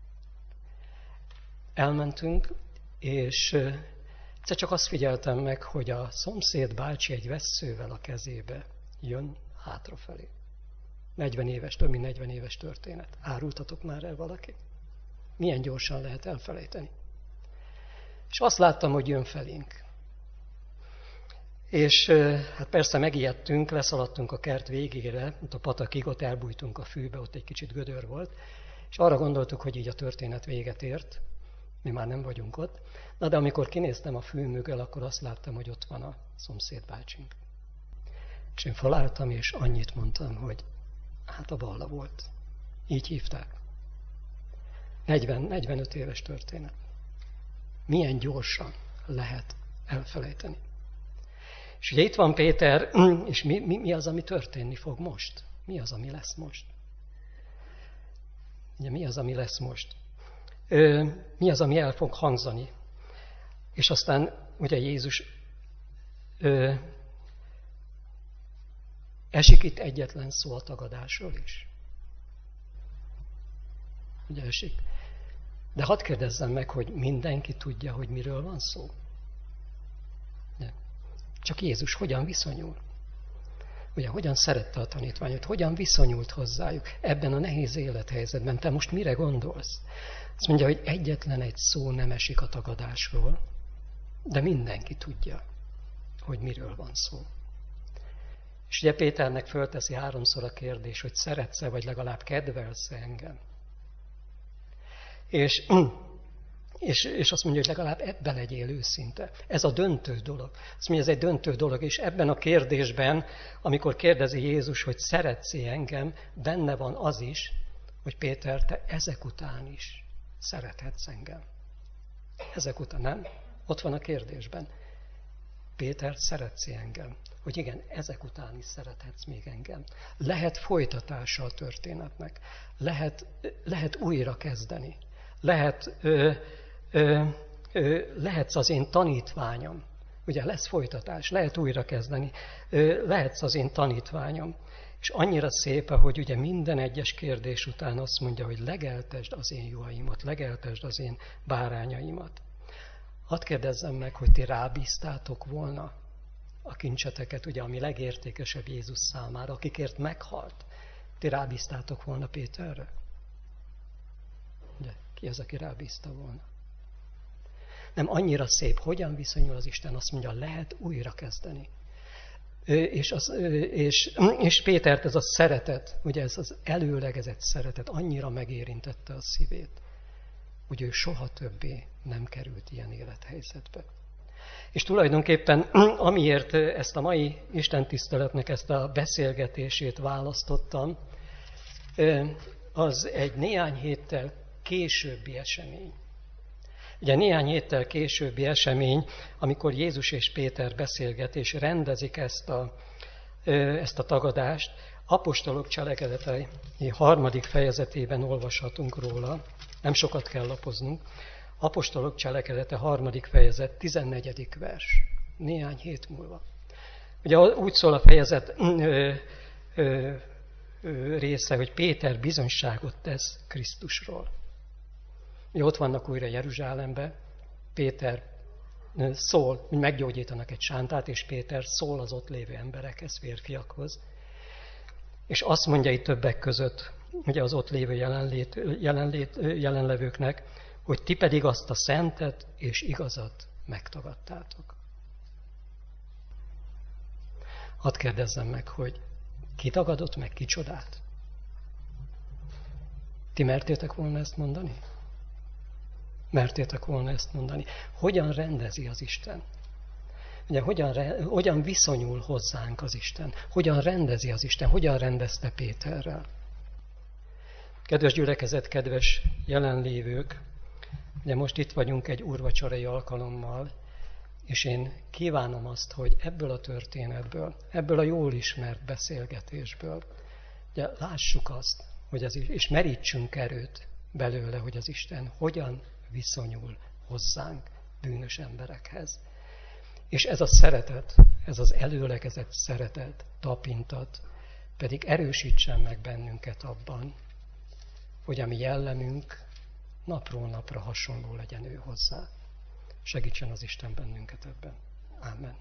Elmentünk, és egyszer csak azt figyeltem meg, hogy a szomszéd bácsi egy vesszővel a kezébe jön hátrafelé. 40 éves, több mint 40 éves történet. Árultatok már el valaki? Milyen gyorsan lehet elfelejteni? És azt láttam, hogy jön felénk. És hát persze megijedtünk, leszaladtunk a kert végére, ott a patakig, ott elbújtunk a fűbe, ott egy kicsit gödör volt, és arra gondoltuk, hogy így a történet véget ért, mi már nem vagyunk ott. Na de amikor kinéztem a fű mögül, akkor azt láttam, hogy ott van a szomszéd bácsink. És én felálltam, és annyit mondtam, hogy hát a Balla volt. Így hívták. 40-45 éves történet. Milyen gyorsan lehet elfelejteni. És ugye itt van Péter, és mi az, ami történni fog most? Mi az, ami lesz most? Ugye mi az, ami lesz most? Mi az, ami el fog hangzani? És aztán ugye Jézus esik itt egyetlen szó a tagadásról is. Ugye esik. De hadd kérdezzem meg, hogy mindenki tudja, hogy miről van szó? De. Csak Jézus hogyan viszonyul? Ugye, hogyan szerette a tanítványot? Hogyan viszonyult hozzájuk ebben a nehéz élethelyzetben? Te most mire gondolsz? Azt mondja, hogy egyetlen egy szó nem esik a tagadásról, de mindenki tudja, hogy miről van szó. És ugye Péternek fölteszi 3-szor a kérdés, hogy szeretsz-e, vagy legalább kedvelsz-e engem? És azt mondja, hogy legalább ebben legyél őszinte. Ez a döntő dolog. Azt mondja, ez egy döntő dolog, és ebben a kérdésben, amikor kérdezi Jézus, hogy szeretsz-e engem, benne van az is, hogy Péter, te ezek után is szerethetsz engem. Ezek után, nem? Ott van a kérdésben. Péter, szeretsz-e engem? Hogy igen, ezek után is szerethetsz még engem. Lehet folytatása a történetnek. Lehet újra kezdeni. Lehetsz az én tanítványom. Ugye lesz folytatás, lehet újra kezdeni. Lehetsz az én tanítványom. És annyira szép, hogy ugye minden egyes kérdés után azt mondja, hogy legeltesd az én juhaimat, legeltesd az én bárányaimat. Hadd kérdezzem meg, hogy ti rábíztátok volna a kincseteket, ugye, ami legértékesebb Jézus számára, akikért meghalt. Ti rábíztátok volna Péterre? De ki az, aki rábízta volna? Nem, annyira szép, hogyan viszonyul az Isten, azt mondja, lehet újra kezdeni. És Pétert ez a szeretet, ugye ez az előlegezett szeretet annyira megérintette a szívét, hogy ő soha többé nem került ilyen élethelyzetbe. És tulajdonképpen amiért ezt a mai istentiszteletnek ezt a beszélgetését választottam, az egy néhány héttel későbbi esemény. Ugye néhány héttel későbbi esemény, amikor Jézus és Péter beszélget, és rendezik ezt a tagadást, Apostolok cselekedetei 3. fejezetében olvashatunk róla, nem sokat kell lapoznunk. Apostolok cselekedete 3. fejezet 14. vers, néhány hét múlva. Ugye úgy szól a fejezet része, hogy Péter bizonyságot tesz Krisztusról. Ugye ott vannak újra Jeruzsálemben, Péter szól, hogy meggyógyítanak egy sántát, és Péter szól az ott lévő emberekhez, férfiakhoz. És azt mondja itt többek között, ugye az ott lévő jelenlevőknek, hogy ti pedig azt a szentet és igazat megtagadtátok. Hadd kérdezzem meg, hogy ki tagadott meg kicsodát? Ti mertétek volna ezt mondani? Mertétek volna ezt mondani? Hogyan rendezi az Isten? Ugye, hogyan viszonyul hozzánk az Isten? Hogyan rendezi az Isten? Hogyan rendezte Péterrel? Kedves gyülekezet, kedves jelenlévők, ugye most itt vagyunk egy úrvacsorai alkalommal, és én kívánom azt, hogy ebből a történetből, ebből a jól ismert beszélgetésből, ugye lássuk azt, hogy és merítsünk erőt belőle, hogy az Isten hogyan viszonyul hozzánk, bűnös emberekhez. És ez a szeretet, ez az előlegezett szeretet, tapintat pedig erősítsen meg bennünket abban, hogy a mi jellemünk napról napra hasonló legyen ő hozzá. Segítsen az Isten bennünket ebben. Amen.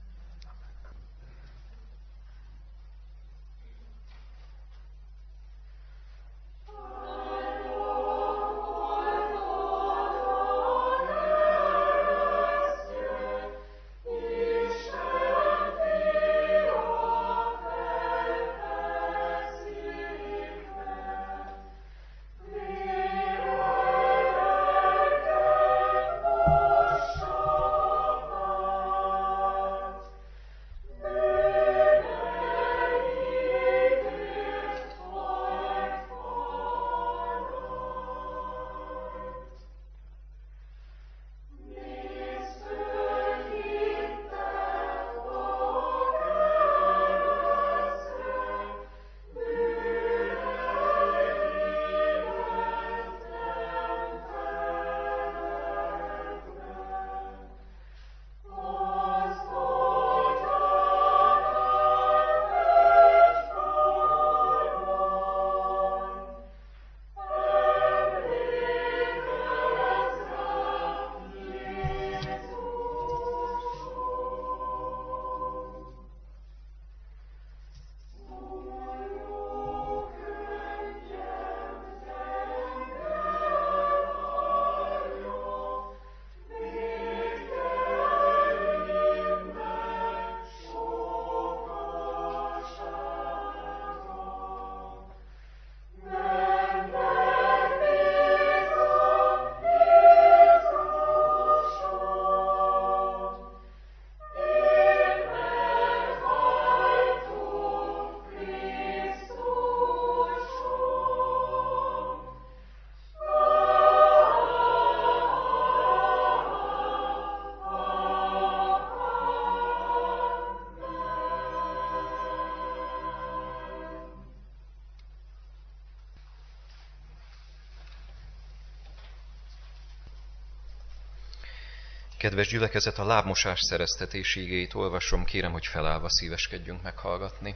Kedves gyülekezet, a lábmosás szereztetéségét olvasom, kérem, hogy felállva szíveskedjünk meghallgatni.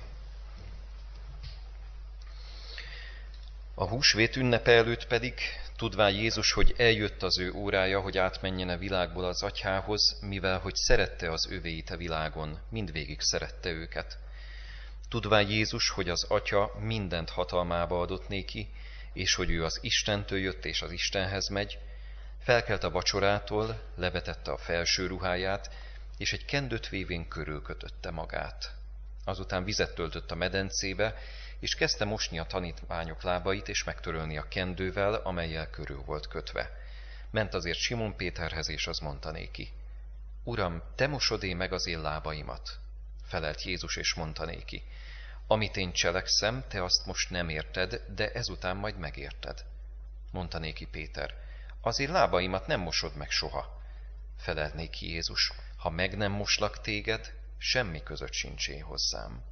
A húsvét ünnepe előtt pedig, tudván Jézus, hogy eljött az ő órája, hogy átmenjen a világból az atyához, mivel hogy szerette az övéit a világon, mindvégig szerette őket. Tudván Jézus, hogy az atya mindent hatalmába adott néki, és hogy ő az Istentől jött és az Istenhez megy, felkelt a vacsorától, levetette a felső ruháját, és egy kendőt vévén körülkötötte magát. Azután vizet töltött a medencébe, és kezdte mosni a tanítványok lábait, és megtörölni a kendővel, amellyel körül volt kötve. Ment azért Simon Péterhez, és az mondta néki: Uram, te mosod-e meg az én lábaimat? Felelt Jézus, és mondta néki: Amit én cselekszem, te azt most nem érted, de ezután majd megérted. Mondta néki Péter: Az én lábaimat nem mosod meg soha. Felelt néki Jézus: Ha meg nem moslak téged, semmi között sincs én hozzám.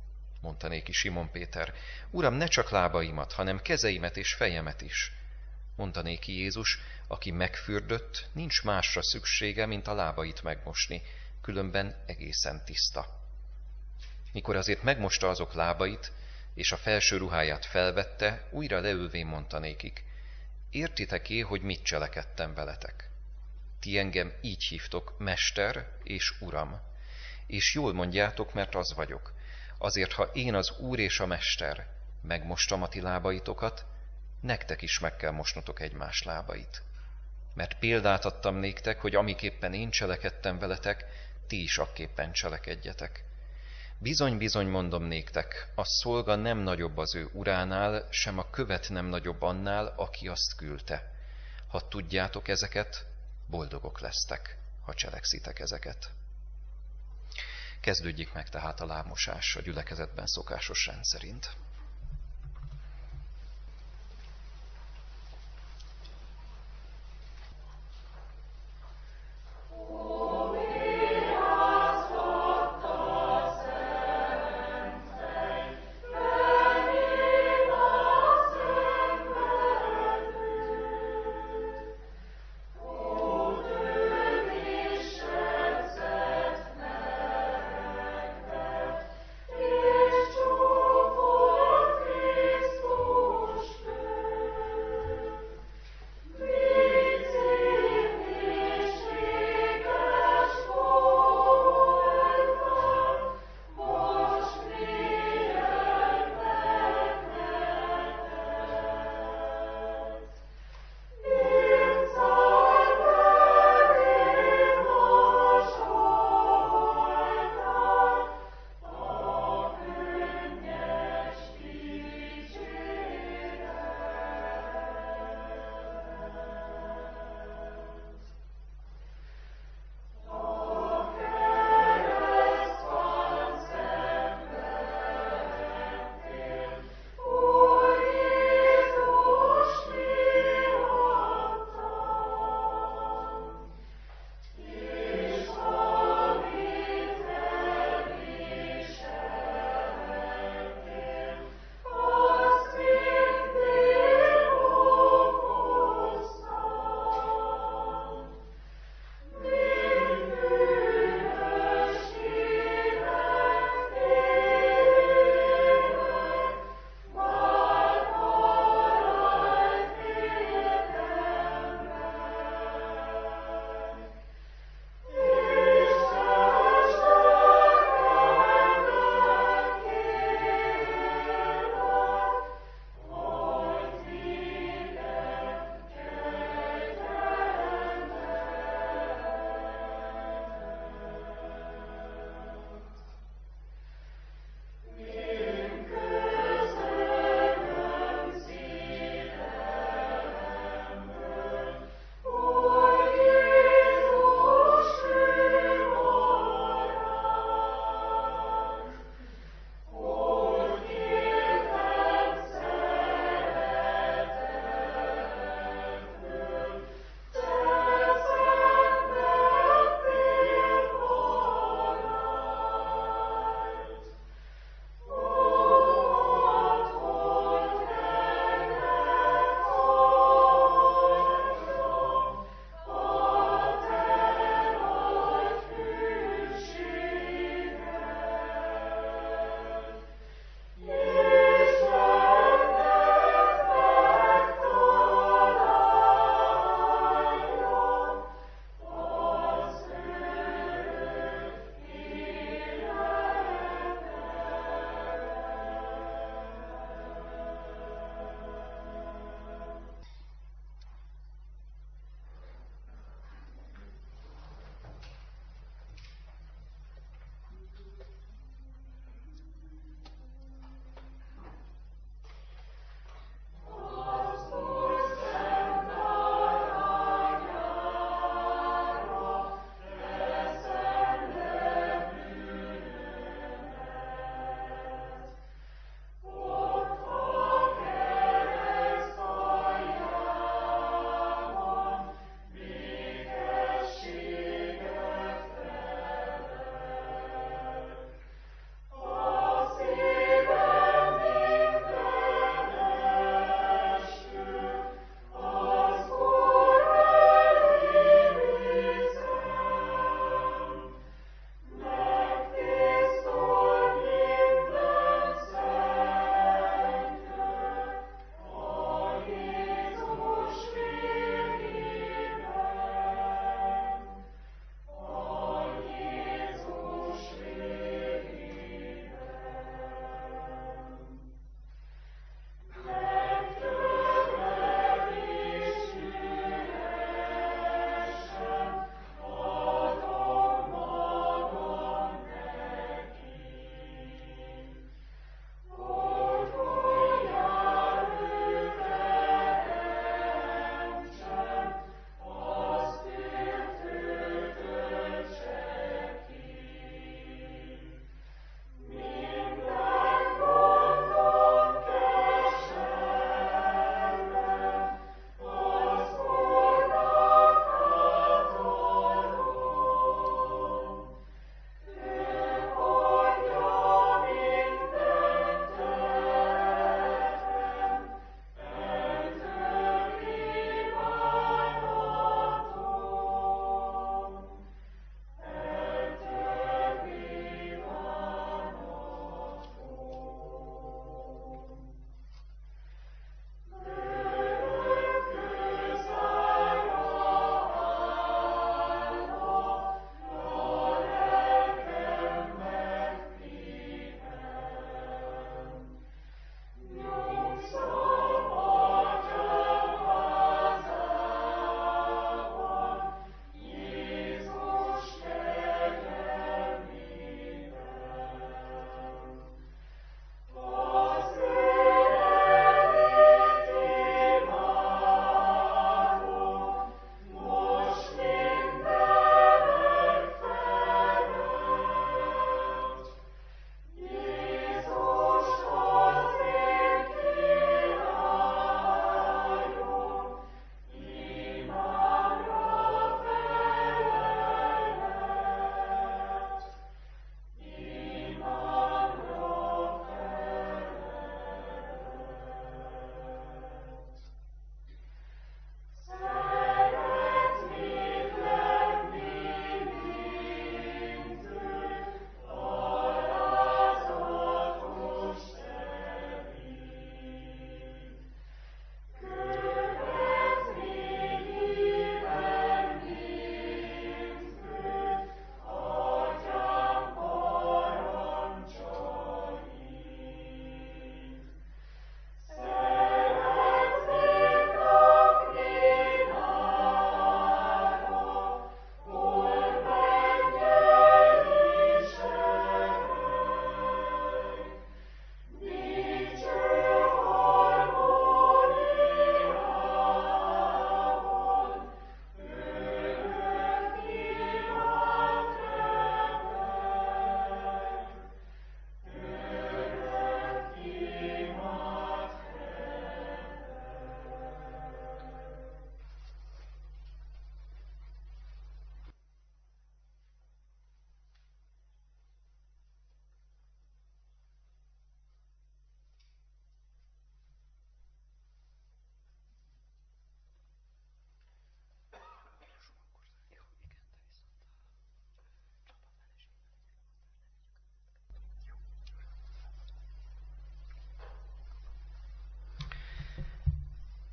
mondta néki Simon Péter. Uram, ne csak lábaimat, hanem kezeimet és fejemet is. Mondta néki Jézus, aki megfürdött, nincs másra szüksége, mint a lábait megmosni, különben egészen tiszta. Mikor azért megmosta azok lábait, és a felső ruháját felvette, újra leülvén mondta nékik, értitek-e, hogy mit cselekedtem veletek? Ti engem így hívtok, Mester és Uram, és jól mondjátok, mert az vagyok. Azért, ha én az Úr és a Mester megmostam a ti lábaitokat, nektek is meg kell mosnotok egymás lábait. Mert példát adtam néktek, hogy amiképpen én cselekedtem veletek, ti is akképpen cselekedjetek. Bizony-bizony mondom néktek, a szolga nem nagyobb az ő uránál, sem a követ nem nagyobb annál, aki azt küldte. Ha tudjátok ezeket, boldogok lesztek, ha cselekszitek ezeket. Kezdődjék meg tehát a lábmosás a gyülekezetben szokásos rend szerint. For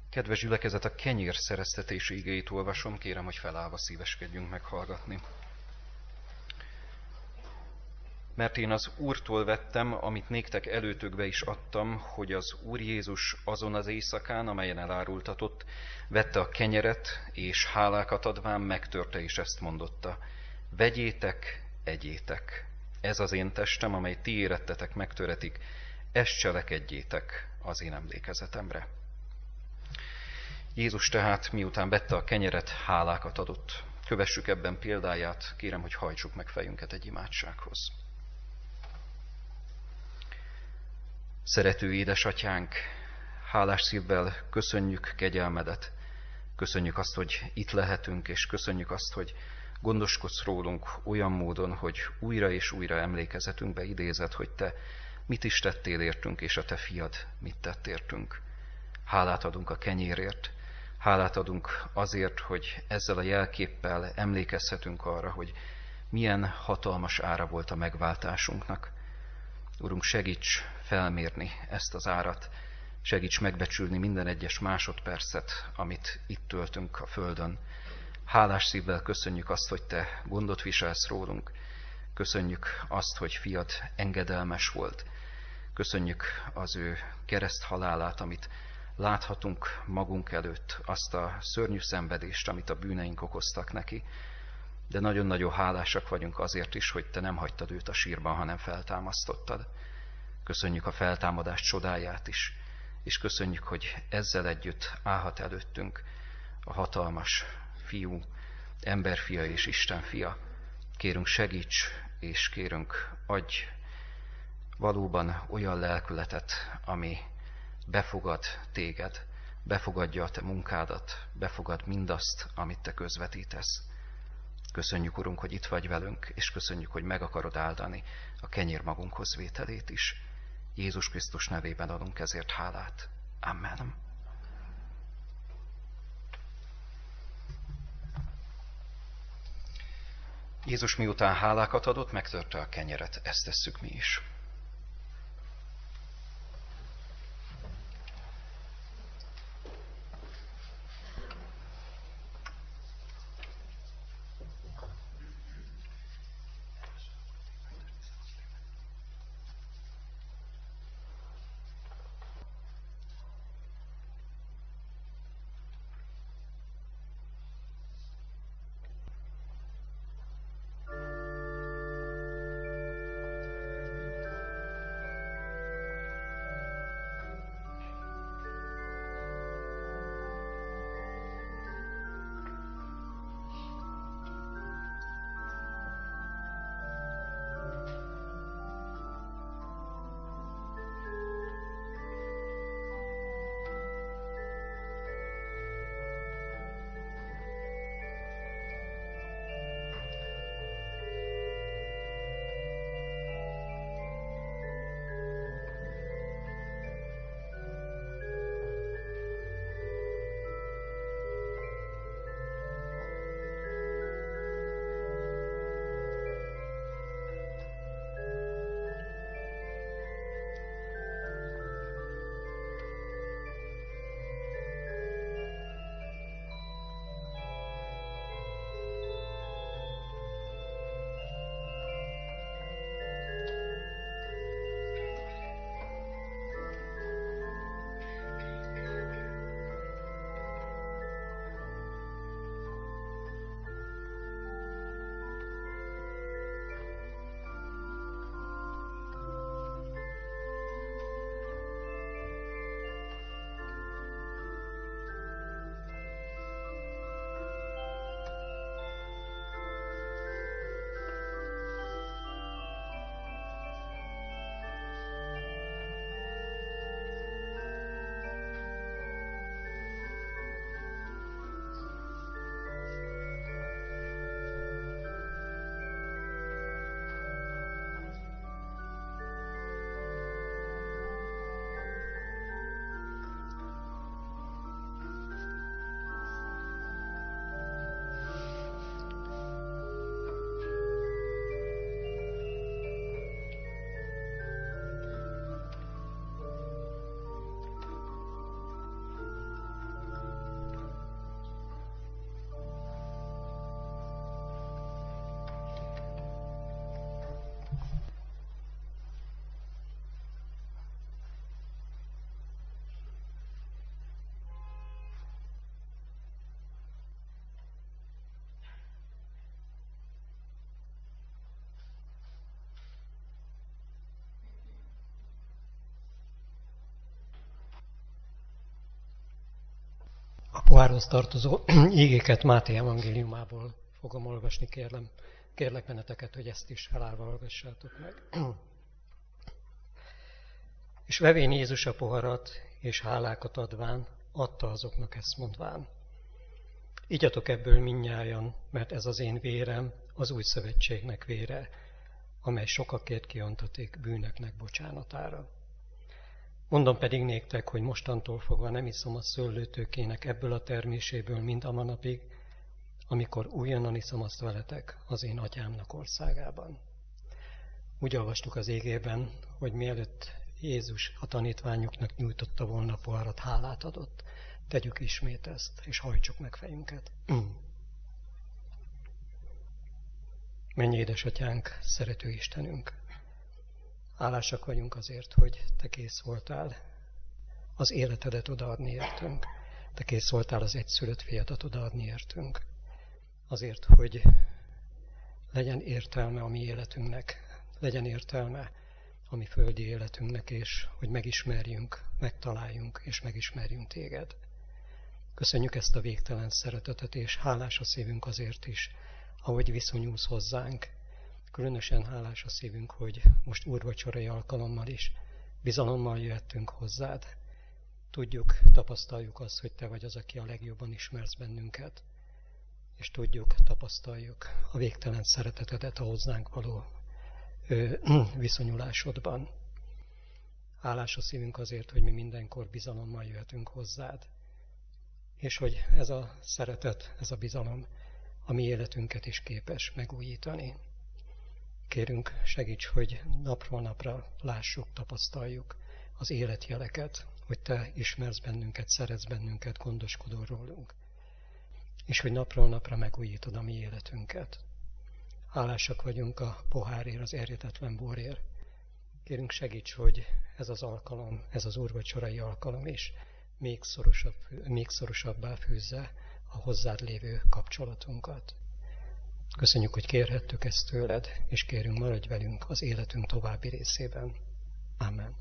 Kedves gyülekezet, a kenyér szereztetési igéit olvasom, kérem, hogy felállva szíveskedjünk meghallgatni. Mert én az Úrtól vettem, amit néktek előtökbe is adtam, hogy az Úr Jézus azon az éjszakán, amelyen elárultatott, vette a kenyeret, és hálákat adván megtörte, és ezt mondotta: vegyétek, egyétek, ez az én testem, amely ti érettetek megtöretik, ezt cselekedjétek az én emlékezetemre. Jézus tehát, miután vette a kenyeret, hálákat adott. Kövessük ebben példáját, kérem, hogy hajtsuk meg fejünket egy imádsághoz. Szerető édesatyánk, hálás szívvel köszönjük kegyelmedet, köszönjük azt, hogy itt lehetünk, és köszönjük azt, hogy gondoskodsz rólunk olyan módon, hogy újra és újra emlékezetünkbe idézed, hogy te mit is tettél értünk, és a te fiad mit tett értünk. Hálát adunk a kenyérért, hálát adunk azért, hogy ezzel a jelképpel emlékezhetünk arra, hogy milyen hatalmas ára volt a megváltásunknak. Urunk, segíts felmérni ezt az árat, segíts megbecsülni minden egyes másodpercet, amit itt töltünk a földön. Hálás szívvel köszönjük azt, hogy te gondot viselsz rólunk. Köszönjük azt, hogy fiad engedelmes volt. Köszönjük az ő kereszthalálát, amit láthatunk magunk előtt, azt a szörnyű szenvedést, amit a bűneink okoztak neki. De nagyon-nagyon hálásak vagyunk azért is, hogy te nem hagytad őt a sírban, hanem feltámasztottad. Köszönjük a feltámadás csodáját is, és köszönjük, hogy ezzel együtt állhat előttünk a hatalmas fiú, emberfia és Isten fia. Kérünk, segíts, és kérünk, adj valóban olyan lelkületet, ami befogad téged, befogadja a te munkádat, befogad mindazt, amit te közvetítesz. Köszönjük, Urunk, hogy itt vagy velünk, és köszönjük, hogy meg akarod áldani a kenyér magunkhoz vételét is. Jézus Krisztus nevében adunk ezért hálát. Amen. Jézus miután hálákat adott, megtörte a kenyeret. Ezt tesszük mi is. pohárhoz tartozó ígéket Máté evangéliumából fogom olvasni, kérlek benneteket, hogy ezt is felállva hallgassátok meg. És vevén Jézus a poharat, és hálákat adván, adta azoknak ezt mondván: igyatok ebből mindnyájan, mert ez az én vérem, az új szövetségnek vére, amely sokakért kiontatik bűnöknek bocsánatára. Mondom pedig néktek, hogy mostantól fogva nem iszom a szőlőtőkének ebből a terméséből mind a manapig, amikor újonnan iszom azt veletek az én atyámnak országában. Úgy olvastuk az égében, hogy mielőtt Jézus a tanítványoknak nyújtotta volna a poharat, hálát adott. Tegyük ismét ezt, és hajtsuk meg fejünket. Mennyi édesatyánk, szerető Istenünk! Hálásak vagyunk azért, hogy te kész voltál az életedet odaadni értünk. Te kész voltál az egyszülött fiadat odaadni értünk. Azért, hogy legyen értelme a mi életünknek, legyen értelme a mi földi életünknek, és hogy megismerjünk, megtaláljunk és megismerjünk téged. Köszönjük ezt a végtelen szeretetet, és hálás a szívünk azért is, ahogy viszonyulsz hozzánk. Különösen hálás a szívünk, hogy most úrvacsorai alkalommal is bizalommal jöttünk hozzád. Tudjuk, tapasztaljuk azt, hogy te vagy az, aki a legjobban ismersz bennünket, és tudjuk, tapasztaljuk a végtelen szeretetedet a hozzánk való viszonyulásodban. Hálás a szívünk azért, hogy mi mindenkor bizalommal jöhetünk hozzád, és hogy ez a szeretet, ez a bizalom a mi életünket is képes megújítani. Kérünk, segíts, hogy napról napra lássuk, tapasztaljuk az életjeleket, hogy te ismersz bennünket, szeretsz bennünket, gondoskodol rólunk, és hogy napról napra megújítod a mi életünket. Hálásak vagyunk a pohárért, az erjetetlen borért. Kérünk, segíts, hogy ez az alkalom, ez az úrvacsorai alkalom is még szorosabbá fűzze a hozzád lévő kapcsolatunkat. Köszönjük, hogy kérhettük ezt tőled, és kérünk, maradj velünk az életünk további részében. Amen.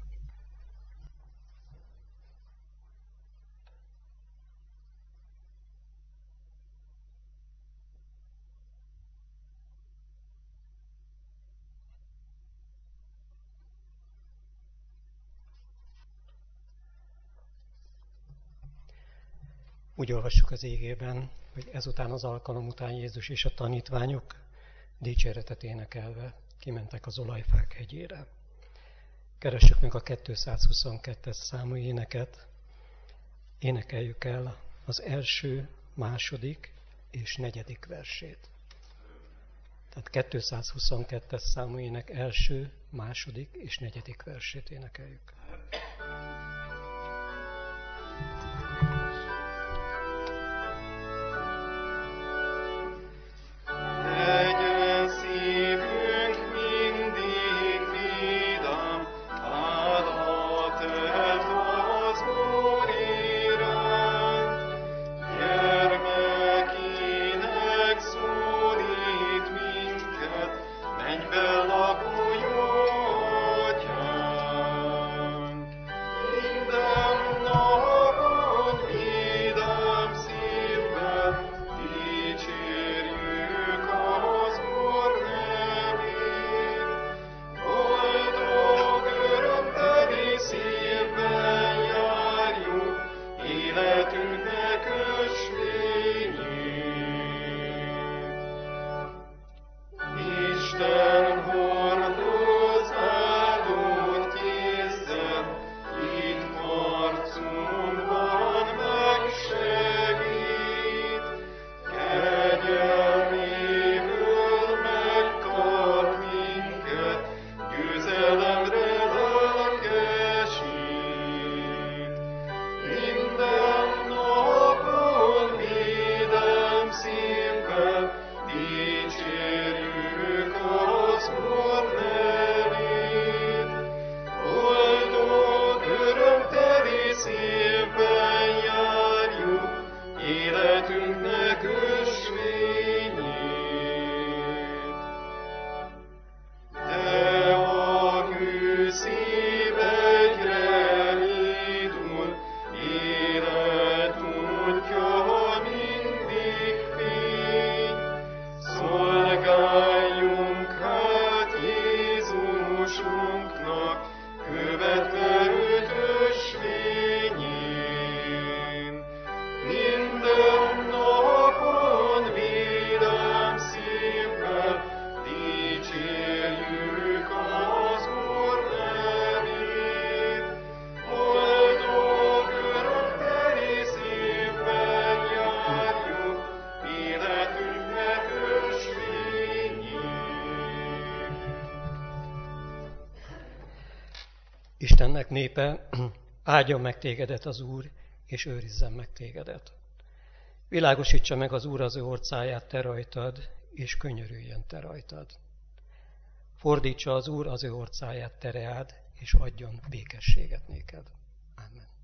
Úgy olvassuk az égében, hogy ezután az alkalom után Jézus és a tanítványok dicséretet énekelve kimentek az Olajfák hegyére. Keressük meg a 222-es számú éneket, énekeljük el az első, második és negyedik versét. Tehát 222-es számú ének első, második és negyedik versét énekeljük. Istennek népe, áldjon meg tégedet az Úr, és őrizzen meg tégedet. Világosítsa meg az Úr az ő orcáját te rajtad, és könyörüljön te rajtad. Fordítsa az Úr az ő orcáját te reád, és adjon békességet néked. Amen.